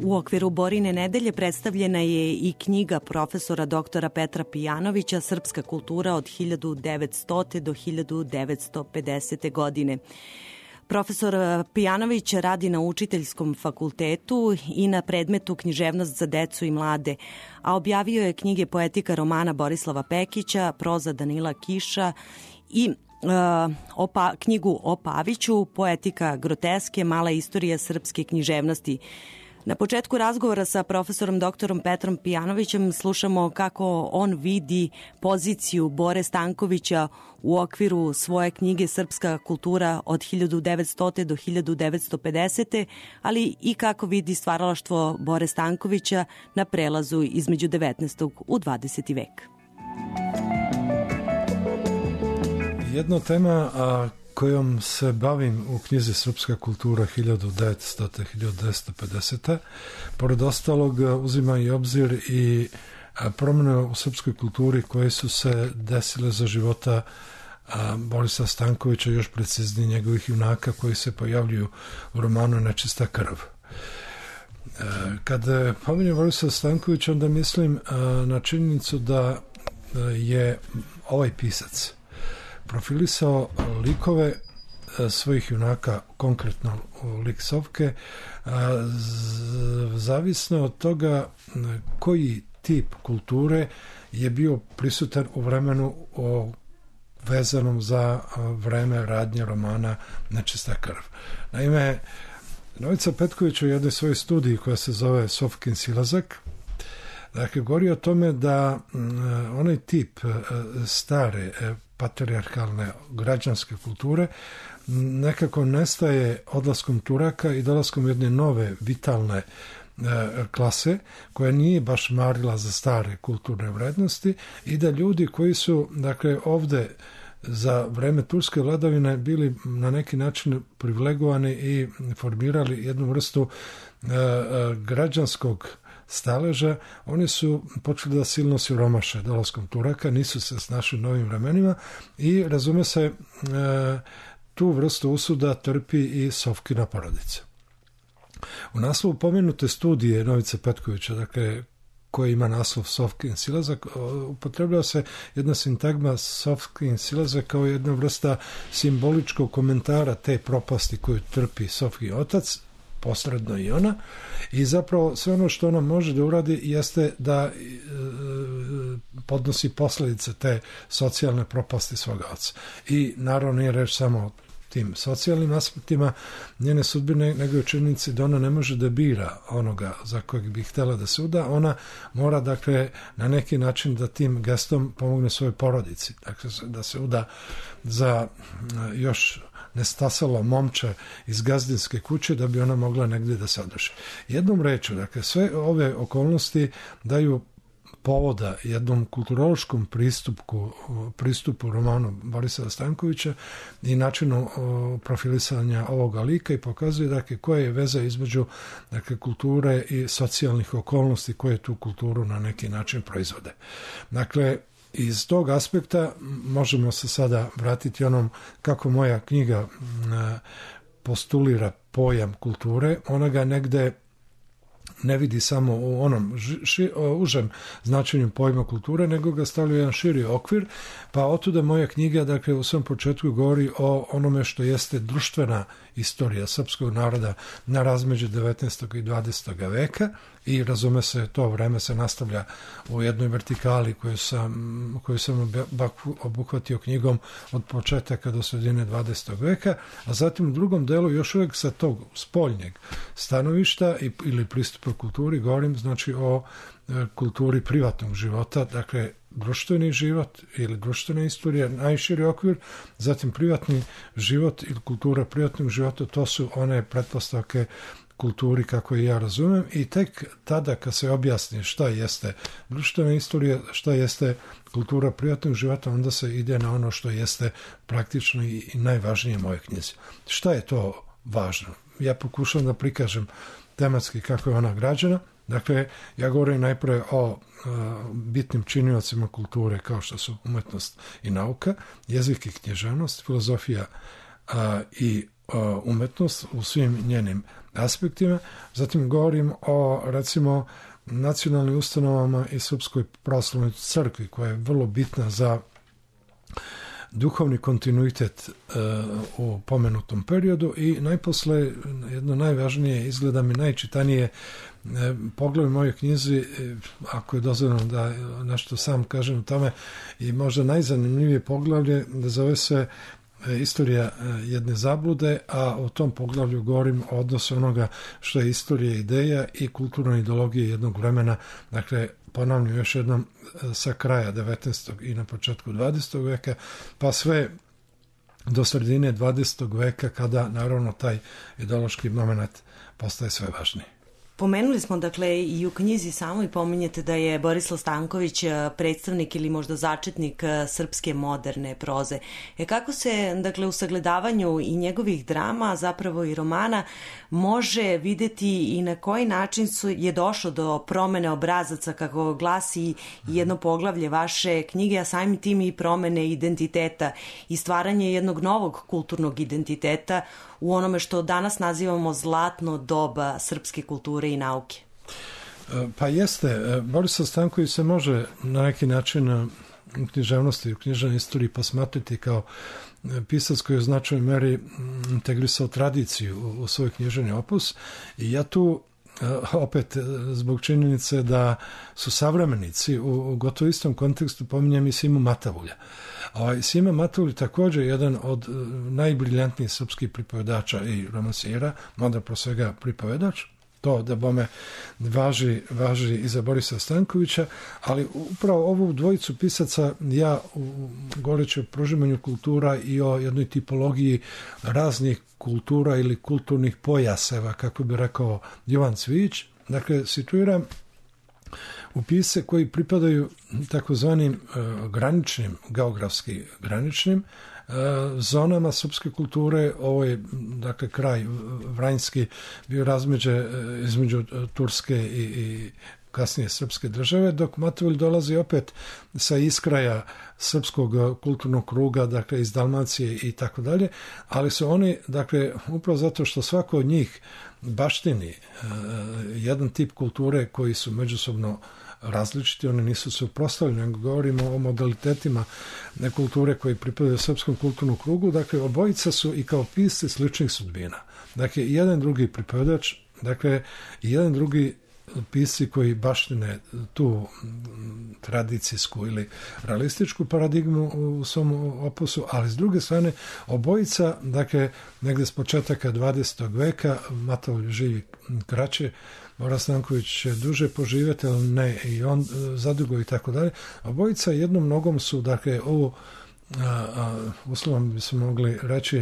Speaker 4: U okviru Borine nedelje predstavljena je i knjiga profesora doktora Petra Pijanovića Srpska kultura od hiljadu devetsto. do hiljadu devetsto pedesete. godine. Profesor Pijanović radi na učiteljskom fakultetu i na predmetu književnost za decu i mlade, a objavio je knjige poetika romana Borislava Pekića, proza Danila Kiša i Uh, opa, knjigu o Paviću, poetika groteske, mala istorija srpske književnosti. Na početku razgovora sa profesorom doktorom Petrom Pijanovićem slušamo kako on vidi poziciju Bore Stankovića u okviru svoje knjige Srpska kultura od hiljadu devetsto. do hiljadu devetsto pedesete. ali i kako vidi stvaralaštvo Bore Stankovića na prelazu između devetnaestog u dvadeseti vek.
Speaker 19: Jedna tema a, kojom se bavim u knjizi Srpska kultura hiljadu devetsto. do hiljadu devetsto pedesete. pored ostalog uzima i obzir i promjene u srpskoj kulturi koje su se desile za života a, Borisa Stankovića, još preciznije njegovih junaka koji se pojavljuju u romanu Nečista krv. E, kada pominjem Borisa Stankovića, onda mislim a, na činjenicu da a, je ovaj pisac profilisao likove svojih junaka, konkretno lik Sofke, zavisno od toga koji tip kulture je bio prisutan u vremenu vezanom za vreme radnje romana Nečista krv. Naime, Novica Petković u jednoj svojoj studiji koja se zove Sofkin silazak, dakle, govori o tome da onaj tip stare patrijarhalne građanske kulture nekako nestaje odlaskom Turaka i dolaskom jedne nove vitalne e, klase koja nije baš marila za stare kulturne vrednosti i da ljudi koji su dakle ovde za vreme turske vladavine bili na neki način privilegovani i formirali jednu vrstu e, e, građanskog staleža, oni su počeli da silno siromaše dolaskom Turaka, nisu se snašli novim vremenima i razume se e, tu vrstu usuda trpi i Sofkina porodica. U naslovu pomenute studije Novice Petkovića, dakle, koji ima naslov Sofkin silazak, upotrebljava se jedna sintagma Sofkin silazak kao jedna vrsta simboličkog komentara te propasti koju trpi Sofkin otac, posredno i ona, i zapravo sve ono što ona može da uradi jeste da e, podnosi posledice te socijalne propasti svoga oca. I naravno nije reč samo o tim socijalnim aspektima njene sudbine, nego je činjenici da ona ne može da bira onoga za kojeg bi htjela da se uda, ona mora dakle na neki način da tim gestom pomogne svojoj porodici, dakle da se uda za još nestasalo momče iz gazdinske kuće da bi ona mogla negdje da se održi. Jednom rečju, dakle, sve ove okolnosti daju povoda jednom kulturološkom pristupu, pristupu romanu Borisa Stankovića i načinu profilisanja ovoga lika i pokazuje dakle, koja je veza između dakle, kulture i socijalnih okolnosti koje tu kulturu na neki način proizvode. Dakle, iz tog aspekta možemo se sada vratiti onom kako moja knjiga postulira pojam kulture. Ona ga negde ne vidi samo u onom ši, užem značenju pojma kulture, nego ga stavlja jedan širi okvir, pa otuda moja knjiga, dakle, u svom početku govori o onome što jeste društvena istorija srpskog naroda na razmeđu devetnaestog i dvadesetog veka i razume se, to vreme se nastavlja u jednoj vertikali koju sam, koju sam obuhvatio knjigom od početaka do sredine dvadesetog veka, a zatim u drugom delu još uvijek sa tog spoljnjeg stanovišta i, ili pristupa kulturi govorim znači o e, kulturi privatnog života, dakle društveni život ili društvena istorija, najširi okvir, zatim privatni život ili kultura privatnog života, to su one pretpostavke kulturi kako i ja razumem i tek tada kad se objasni šta jeste društvena istorija, šta jeste kultura privatnog života, onda se ide na ono što jeste praktično i najvažnije moje knjizi. Šta je to važno? Ja pokušam da prikažem tematski kako je ona građana. Dakle, ja govorim najprije o uh, bitnim činiocima kulture kao što su umetnost i nauka, jezik i književnost, filozofija uh, i
Speaker 21: umetnost u svim njenim aspektima. Zatim govorim o, recimo, nacionalnim ustanovama i Srpskoj pravoslavnoj crkvi, koja je vrlo bitna za duhovni kontinuitet uh, u pomenutom periodu i najposle jedno najvažnije, izgleda mi najčitanije uh, poglavlje moje knjizi, ako je dozvoljeno da nešto sam kažem o tome, i možda najzanimljivije poglavlje, da zove se Istorija jedne zablude, a u tom poglavlju govorim o odnosu onoga što je istorija ideja i kulturna ideologija jednog vremena, dakle, ponavljam još jednom, sa kraja devetnaestog i na početku dvadesetog veka, pa sve do sredine dvadesetog veka, kada naravno taj ideološki moment postaje sve važniji.
Speaker 4: Pomenuli smo, dakle, i u knjizi samoj pominjete da je Borislav Stanković predstavnik ili možda začetnik srpske moderne proze. E kako se, dakle, u sagledavanju i njegovih drama, zapravo i romana, može videti i na koji način su, je došlo do promene obrazaca, kako glasi jedno poglavlje vaše knjige, a samim tim i promene identiteta i stvaranje jednog novog kulturnog identiteta u onome što danas nazivamo zlatno doba srpske kulture i nauke?
Speaker 21: Pa jeste, Borislav Stanković se može na neki način u književnosti, u književnoj istoriji posmatrati kao pisac koji je u značajnoj meri integrisao tradiciju u svoj književni opus, i ja tu opet zbog činjenice da su savremenici u gotovo istom kontekstu pominjem i Simu Matavulja. Ovaj, Sima Matavulj također jedan od najbriljantnijih srpskih pripovedača i romansijera, mada pro svega pripovedač, to da bome važi, važi i za Borisa Stankovića, ali upravo ovu dvojicu pisaca ja govoreći o prožimanju kultura i o jednoj tipologiji raznih kultura ili kulturnih pojaseva, kako bi rekao Jovan Cvijić, dakle situiram u pise koji pripadaju takozvanim uh, graničnim, geografski graničnim uh, zonama srpske kulture. Ovo je, dakle, kraj Vranjski bio razmeđe uh, između uh, Turske i, i kasnije srpske države, dok Matavulj dolazi opet sa iskraja srpskog kulturnog kruga, dakle iz Dalmacije i tako dalje, ali su oni, dakle, upravo zato što svako od njih baštini uh, jedan tip kulture koji su međusobno različiti, oni nisu se uprostavljeni, nego govorimo o modalitetima kulture koji pripadaju srpskom kulturnom krugu, dakle obojica su i kao pisci sličnih sudbina. Dakle, i jedan drugi pripovedač, dakle, i jedan drugi pisci koji baštine tu tradicijsku ili realističku paradigmu u svom opusu, ali s druge strane obojica, dakle, negde s početaka dvadesetog veka, Matavulj živi kraće, Bora Stanković će duže poživjeti, ali ne i on zadugo i tako dalje. Obojica jednom nogom su, dakle, ovo uslovom bi se mogli reći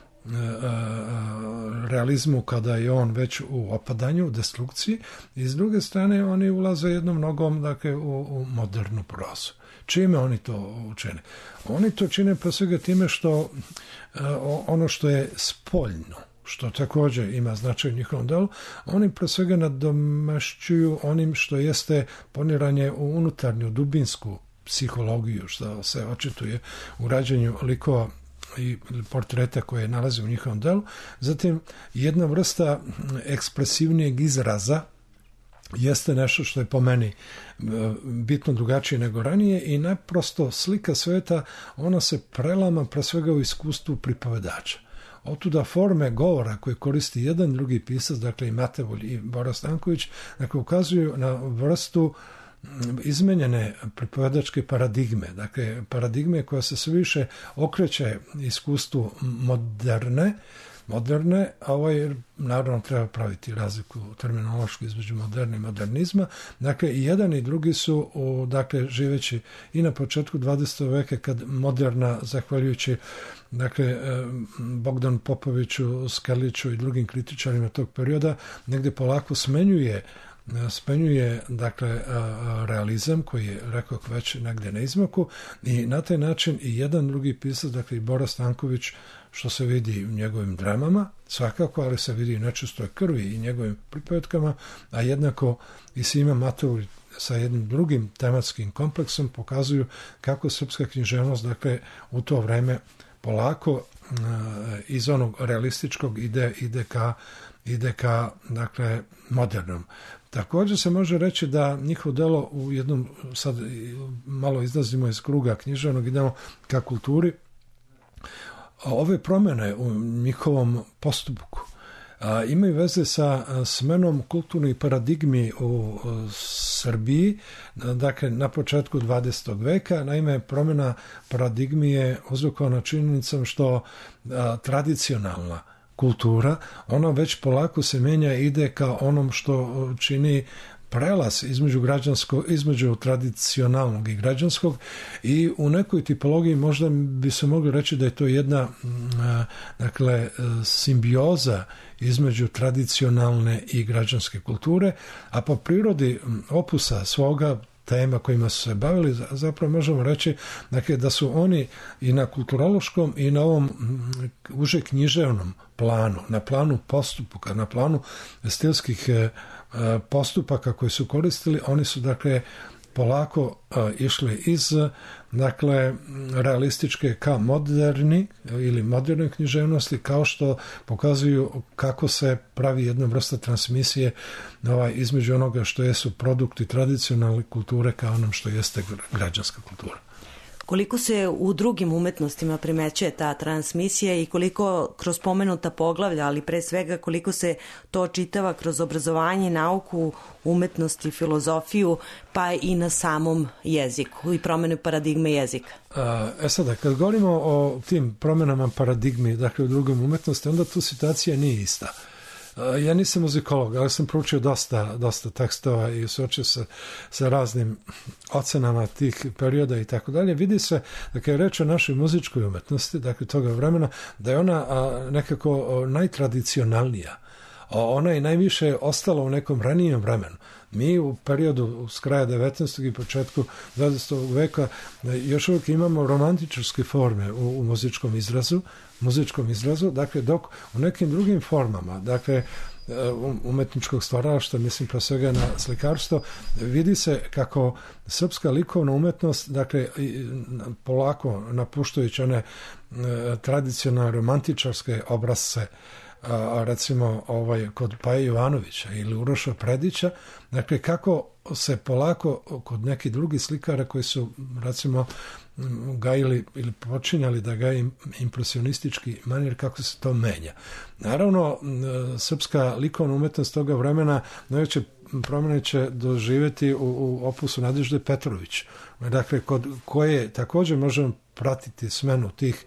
Speaker 21: realizmu kada je on već u opadanju, u destrukciji, i s druge strane oni ulaze jednom nogom, dakle, u, u modernu prozu. Čime oni to učine? Oni to čine pre svega time što ono što je spoljno, što također ima značaj u njihovom delu, oni pre svega nadomašćuju onim što jeste poniranje u unutarnju, dubinsku psihologiju, što se očituje u rađenju likova i portreta koje nalaze u njihovom delu. Zatim, jedna vrsta ekspresivnijeg izraza jeste nešto što je po meni bitno drugačije nego ranije, i naprosto slika sveta, ona se prelama pre svega u iskustvu pripovedača. Otuda forme govora koje koristi jedan drugi pisac, dakle i Matavulj i Bora Stanković, dakle ukazuju na vrstu izmenjene pripovedačke paradigme, dakle paradigme koja se sve više okreće iskustvu moderne, moderne, a ovaj naravno treba praviti razliku terminološku između moderne i modernizma. Dakle, i jedan i drugi su, u, dakle, živeći i na početku dvadesetog veka, kad moderna, zahvaljujući, dakle, Bogdan Popoviću, Skerliću i drugim kritičarima tog perioda, negde polako smenjuje spenjuje, dakle, realizam koji je, rekao, već negde na izmaku, i na taj način i jedan drugi pisac, dakle i Bora Stanković, što se vidi u njegovim dramama, svakako, ali se vidi i nečistoj krvi i njegovim pripovetkama, a jednako i Sima Matavulj sa jednim drugim tematskim kompleksom pokazuju kako srpska književnost, dakle, u to vreme polako iz onog realističkog ide, ide ka, ide ka dakle, modernom. Također se može reći da njihovo delo u jednom, sad malo izlazimo iz kruga književnog, idemo ka kulturi, ove promjene u njihovom postupku a, imaju veze sa smenom kulturnih paradigmi u Srbiji, dakle na početku dvadesetog veka. Naime, promjena paradigmi je uzrokovana činjenicom što a, tradicionalna kultura, ona već polako se menja i ide ka onom što čini prelaz između građanskog, između tradicionalnog i građanskog, i u nekoj tipologiji možda bi se moglo reći da je to jedna dakle simbioza između tradicionalne i građanske kulture, a po prirodi opusa svoga, tema kojima su se bavili, zapravo možemo reći dakle, da su oni i na kulturološkom i na ovom uže književnom planu, na planu postupka, na planu stilskih postupaka koji su koristili, oni su dakle polako a, išli iz dakle realističke ka moderni ili modernoj književnosti, kao što pokazuju kako se pravi jedna vrsta transmisije ovaj, između onoga što jesu produkti tradicionalne kulture ka onom što jeste građanska kultura.
Speaker 4: Koliko se u drugim umetnostima primećuje ta transmisija i koliko kroz pomenuta poglavlja, ali pre svega koliko se to čitava kroz obrazovanje, nauku, umetnost i filozofiju, pa i na samom jeziku i promjene paradigme jezika?
Speaker 21: E sada, kad govorimo o tim promjenama paradigmi, dakle u drugim umetnosti, onda tu situacija nije ista. Ja nisam muzikolog, ali sam proučio dosta, dosta tekstova i suočio se sa raznim ocenama tih perioda i tako dalje. Vidi se da kad je reč o našoj muzičkoj umetnosti, dakle toga vremena, da je ona a, nekako najtradicionalnija. Ona je najviše ostala u nekom ranijem vremenu. Mi u periodu s kraja devetnaestog i početku dvadesetog veka još uvijek imamo romantičarske forme u, u muzičkom izrazu, muzičkom izrazu, dakle dok u nekim drugim formama, dakle umetničkog stvaralaštva, mislim pre svega na slikarstvo, vidi se kako srpska likovna umetnost, dakle polako napuštajući one tradicionalne romantičarske obrazce, a recimo ovaj, kod Paje Jovanovića ili Uroša Predića, dakle kako se polako kod nekih drugih slikara koji su recimo gajili ili počinjali da gaji impresionistički manir, kako se to menja. Naravno, srpska likovna umetnost toga vremena najveće promjene će doživjeti u, u opusu Nadežde Petrović, dakle kod koje također možemo pratiti smenu tih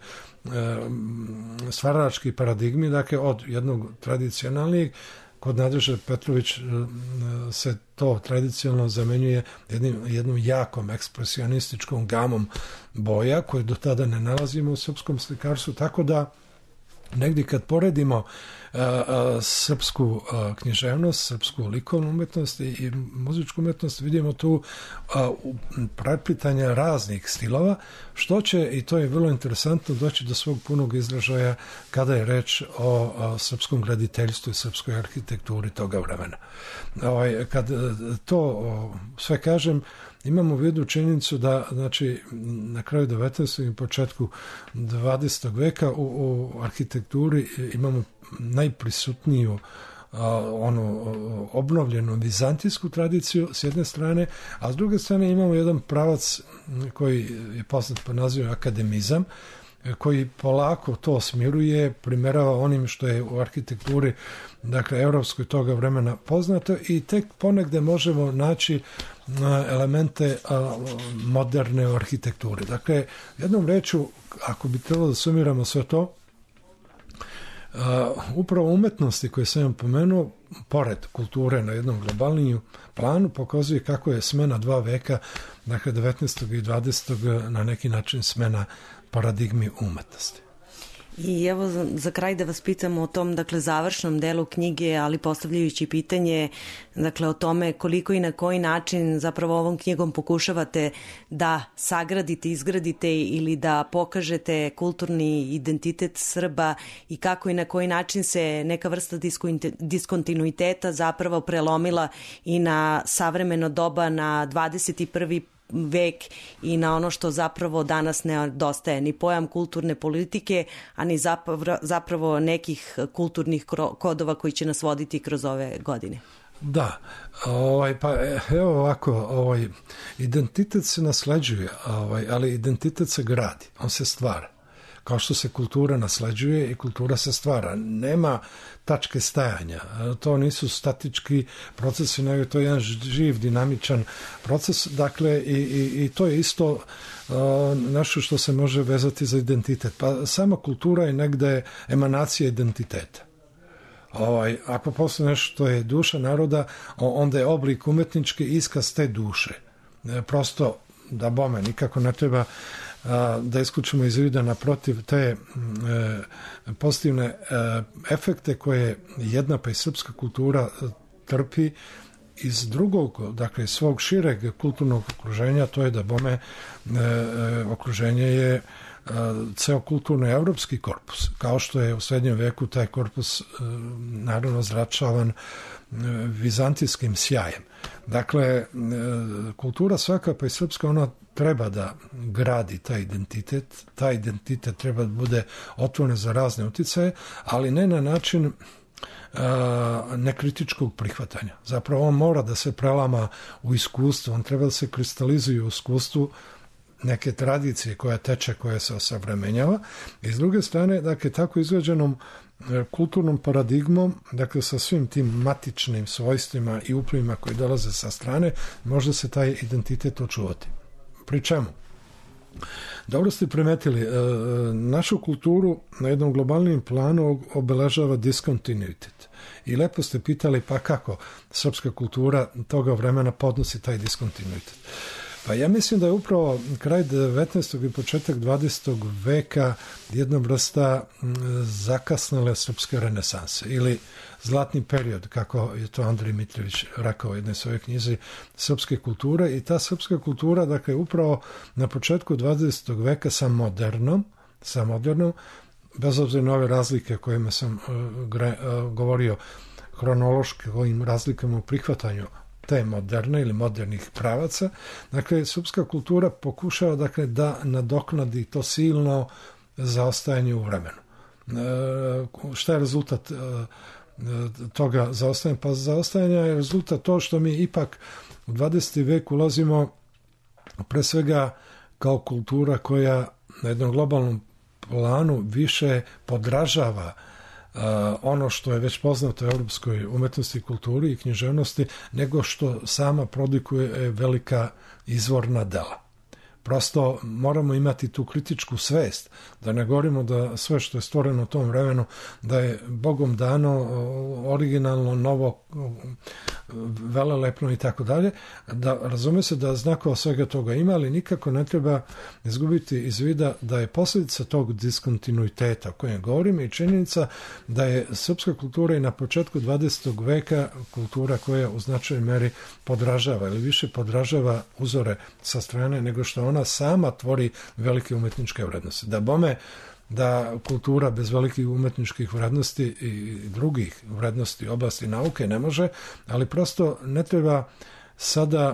Speaker 21: stvaralačkih paradigmi, dakle od jednog tradicionalnijeg, kod Nadežde Petrović se to tradicionalno zamenjuje jednim, jednom jakom ekspresionističkom gamom boja koje do tada ne nalazimo u srpskom slikarstvu, tako da negdje kad poredimo a, a, srpsku a, književnost, srpsku likovnu umetnost i, i muzičku umetnost, vidimo tu a, preplitanja raznih stilova, što će, i to je vrlo interesantno, doći do svog punog izražaja kada je reč o, o srpskom graditeljstvu i srpskoj arhitekturi toga vremena. Ovaj, kad to o, sve kažem, imamo u vidu činjenicu da znači, na kraju devetnaestog i početku dvadesetog veka u, u arhitekturi imamo najprisutniju a, onu obnovljenu vizantijsku tradiciju s jedne strane, a s druge strane imamo jedan pravac koji je poznat po nazivu akademizam, koji polako to smiruje, primerava onim što je u arhitekturi, dakle, evropskoj toga vremena poznato, i tek ponegde možemo naći elemente moderne arhitekture. Dakle, jednom reču, ako bi trebalo da sumiramo sve to, upravo umetnosti koje sam pomenuo, pored kulture na jednom globalnijem planu, pokazuje kako je smena dva veka, dakle devetnaestog i dvadesetog na neki način smena paradigmi umetnosti.
Speaker 4: I evo za, za kraj da vas pitamo o tom, dakle, završnom delu knjige, ali postavljajući pitanje, dakle, o tome koliko i na koji način zapravo ovom knjigom pokušavate da sagradite, izgradite ili da pokažete kulturni identitet Srba i kako i na koji način se neka vrsta diskontinuiteta zapravo prelomila i na savremeno doba, na dvadeset i prvi vek i na ono što zapravo danas nedostaje, ni pojam kulturne politike, a ni zapravo nekih kulturnih kodova koji će nas voditi kroz ove godine.
Speaker 21: Da, ovaj, pa evo ovako, ovaj, identitet se nasleđuje, ovaj, ali identitet se gradi, on se stvara. Kao što se kultura nasleđuje i kultura se stvara. Nema tačke stajanja. To nisu statički procesi, nego to je jedan živ, dinamičan proces. Dakle, i, i, i to je isto uh, nešto što se može vezati za identitet. Pa sama kultura je negde emanacija identiteta. Ovaj, ako postoji nešto što je duša naroda, onda je oblik umetnički iskaz te duše. E, prosto, da bome, nikako ne treba a, da isključimo iz vida naprotiv te e, pozitivne e, efekte koje jedna pa i srpska kultura trpi iz drugog, dakle svog šireg kulturnog okruženja, to je da bome e, e, okruženje je ceo kulturno evropski korpus, kao što je u srednjem veku taj korpus naravno zračavan vizantijskim sjajem. Dakle, kultura svaka pa i srpska, ona treba da gradi taj identitet, taj identitet treba da bude otvoren za razne uticaje, ali ne na način nekritičkog prihvatanja. Zapravo on mora da se prelama u iskustvo, on treba da se kristalizuje u iskustvu neke tradicije koja teče, koja se osavremenjava. I s druge strane, dakle, tako izveđenom kulturnom paradigmom, dakle, sa svim tim matičnim svojstvima i uplivima koji dolaze sa strane, može se taj identitet očuvati. Pri čemu? Dobro ste primetili, našu kulturu na jednom globalnom planu obeležava diskontinuitet. I lepo ste pitali, pa kako srpska kultura toga vremena podnosi taj diskontinuitet. Pa ja mislim da je upravo kraj devetnaestog i početak dvadesetog veka jedna vrsta zakasnele srpske renesanse ili zlatni period, kako je to Andrej Mitrović rekao u jednoj svojoj knjizi, srpske kulture. I ta srpska kultura, dakle, upravo na početku dvadesetog veka sa modernom, sa modernom, bez obzira na ove razlike kojima sam uh, gre, uh, govorio, hronološke, ovim razlikama u prihvatanju te moderne ili modernih pravaca. Dakle, srpska kultura pokušava, dakle, da nadoknadi to silno zaostajanje u vremenu. E, šta je rezultat e, toga zaostajanja? Pa zaostajanja je rezultat to što mi ipak u dvadeseti vek ulazimo pre svega kao kultura koja na jednom globalnom planu više podražava Uh, ono što je već poznato u evropskoj umetnosti, kulturi i književnosti, nego što sama produkuje velika izvorna dela. Prosto moramo imati tu kritičku svest, da ne govorimo da sve što je stvoreno u tom vremenu, da je Bogom dano, originalno, novo, velelepno i tako dalje, da razume se da znakova svega toga ima, ali nikako ne treba izgubiti iz vida da je posljedica tog diskontinuiteta o kojem govorim i činjenica da je srpska kultura i na početku dvadesetog veka kultura koja u značajnoj meri podražava ili više podražava uzore sa strane nego što ona sama tvori velike umetničke vrednosti. Da bome da kultura bez velikih umetničkih vrednosti i drugih vrednosti oblasti nauke ne može, ali prosto ne treba sada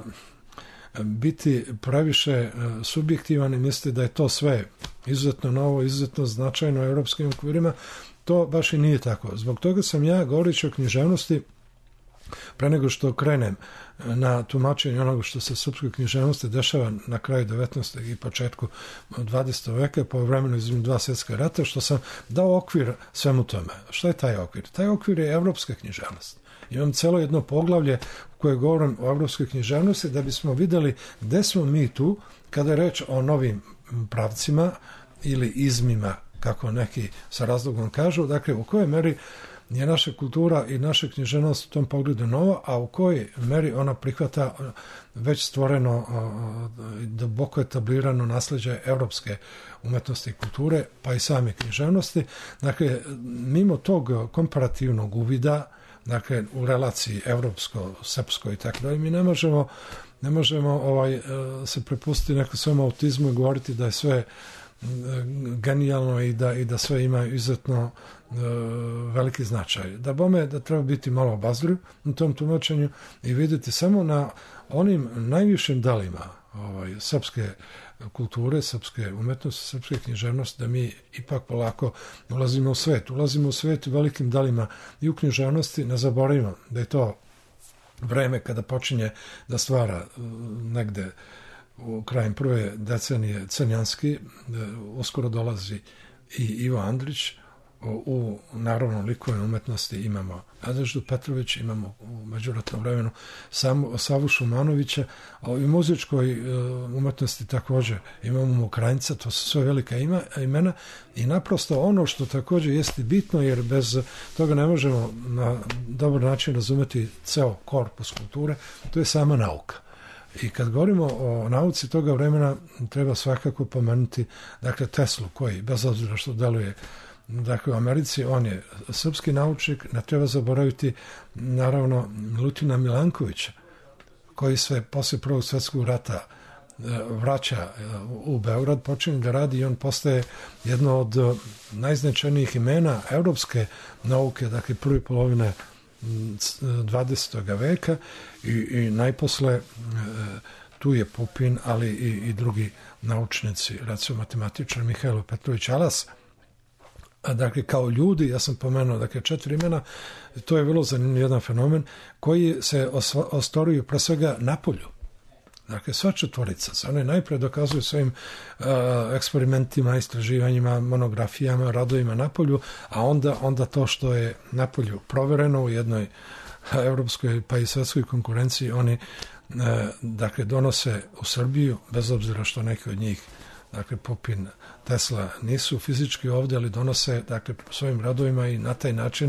Speaker 21: biti previše subjektivan i misliti da je to sve izuzetno novo, izuzetno značajno u evropskim okvirima. To baš i nije tako. Zbog toga sam ja, govoreći o književnosti, pre nego što krenem na tumačenje onoga što se srpskoj književnosti dešava na kraju devetnaestog i početku dvadesetog veka po vremenu između dva svjetska rata, što sam dao okvir svemu tome. Šta je taj okvir? Taj okvir je evropska književnost. Imam celo jedno poglavlje u koje govorim o evropskoj književnosti da bismo videli gde smo mi tu kada je reč o novim pravcima ili izmima, kako neki sa razlogom kažu, dakle u kojoj meri je naša kultura i naša književnost u tom pogledu nova, a u kojoj meri ona prihvata već stvoreno, duboko etablirano nasleđe evropske umetnosti i kulture, pa i same književnosti. Dakle, mimo tog komparativnog uvida, dakle, u relaciji evropsko, srpsko i tako dalje, mi ne možemo, ne možemo ovaj, se prepustiti nekom svom autizmu i govoriti da je sve genijalno i da, i da sve ima izuzetno uh, veliki značaj. Da bome da treba biti malo obazriv u tom tumačenju i vidjeti samo na onim najvišim delima ovaj, srpske kulture, srpske umetnosti, srpske književnosti, da mi ipak polako ulazimo u svet. Ulazimo u svet u velikim dalima i u književnosti, ne zaboravimo da je to vreme kada počinje da stvara negde u krajem prve decenije Crnjanski, uskoro dolazi i Ivo Andrić. U naravno likovnoj umetnosti imamo Nadeždu Petrović, imamo u međuratnom vremenu Samu, Savu Šumanovića, a u muzičkoj umetnosti također imamo Mokranjca, to su sve velika ima, imena i naprosto ono što također jeste bitno, jer bez toga ne možemo na dobar način razumeti ceo korpus kulture, to je sama nauka. I kad govorimo o nauci toga vremena, treba svakako pomenuti, dakle, Teslu, koji, bez obzira što deluje dakle u Americi, on je srpski naučnik, ne treba zaboraviti naravno Milutina Milankovića, koji se posle Prvog svjetskog rata vraća u Beograd, počinje da radi i on postaje jedno od najznačajnijih imena evropske nauke, dakle prve polovine dvadesetog veka i, i najposle tu je Pupin, ali i, i drugi naučnici, recimo matematičar Mihajlo Petrović Alas. A dakle, kao ljudi, ja sam pomenuo, dakle, četiri imena, to je vrlo zanimljiv jedan fenomen koji se ostvaruju pre svega na polju. Dakle, sva četvorica se, one najpre dokazuju svojim uh, eksperimentima, istraživanjima, monografijama, radovima na polju, a onda, onda to što je na polju provereno u jednoj evropskoj pa i svetskoj konkurenciji, oni uh, dakle, donose u Srbiju, bez obzira što neki od njih, dakle, Pupin, Tesla nisu fizički ovdje, ali donose, dakle, svojim radovima i na taj način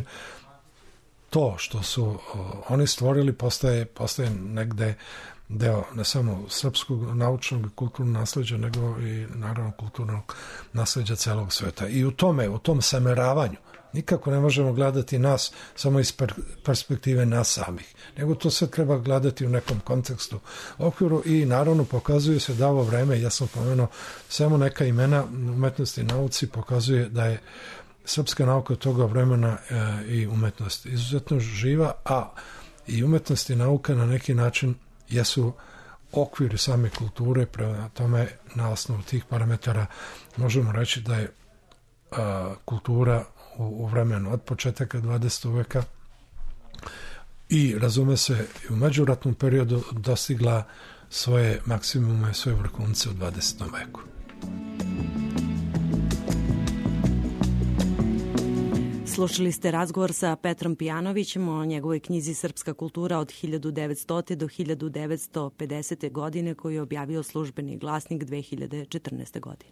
Speaker 21: to što su uh, oni stvorili postaje, postaje negde deo ne samo srpskog naučnog i kulturnog nasleđa, nego i naravno kulturnog nasleđa celog sveta. I u tome, u tom sameravanju, nikako ne možemo gledati nas samo iz per, perspektive nas samih, nego to sve treba gledati u nekom kontekstu okviru i naravno pokazuje se da ovo vreme, ja sam pomenuo samo neka imena umetnosti i nauci, pokazuje da je srpska nauka toga vremena e, i umetnost izuzetno živa, a i umetnost i nauka na neki način jesu okviri same kulture, prema tome na osnovu tih parametara možemo reći da je a, kultura u, u vremenu od početaka dvadesetog veka i razume se i u međuratnom periodu dostigla svoje maksimume, svoje vrhunce u dvadesetom veku.
Speaker 4: Slušali ste razgovor sa Petrom Pijanovićem o njegovoj knjizi Srpska kultura od hiljadu devetsto. do hiljadu devetsto pedesete. godine koju je objavio Službeni glasnik dve hiljade četrnaeste. godine.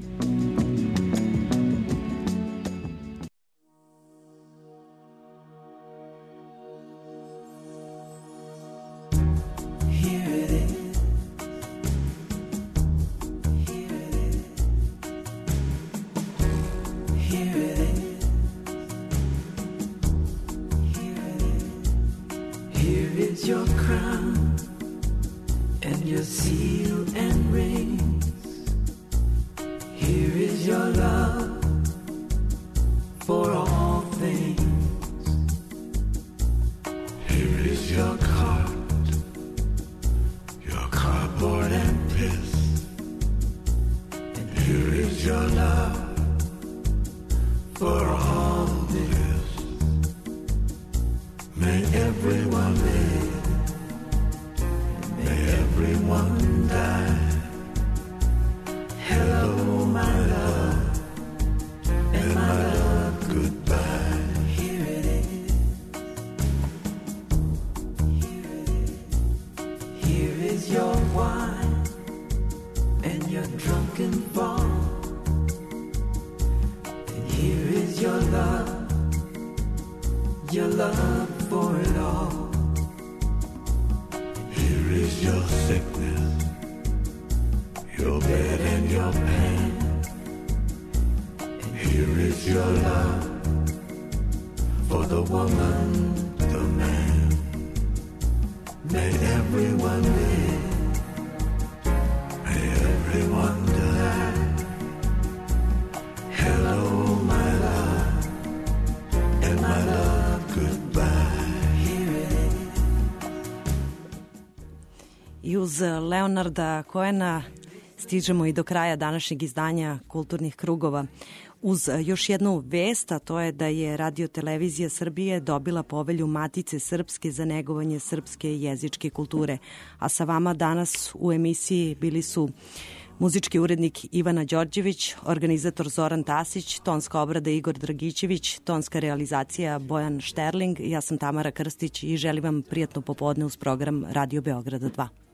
Speaker 14: Your crown and your seal and rings. Here is your love for all things. Here is your cart, your cardboard and piss. And here is your love for all this. May everyone live. Everyone die. Hello, my love, and my love, goodbye. Here it is. Here it is. Here is your wine and your drunken fall. And here is your love, your love for it all. Here is your sickness, your bed and your pain. And here is your love for the woman, the man. May everyone live, may everyone die. Hello, my love, and my love, goodbye.
Speaker 4: I uz Leonarda Cohena stižemo i do kraja današnjeg izdanja Kulturnih krugova. Uz još jednu vest, a to je da je Radio-televizija Srbije dobila povelju Matice Srpske za negovanje srpske jezičke kulture. A sa vama danas u emisiji bili su muzički urednik Ivana Đorđević, organizator Zoran Tasić, tonska obrada Igor Dragićević, tonska realizacija Bojan Šterling. Ja sam Tamara Krstić i želim vam prijatno popodne uz program Radio Beograda dva.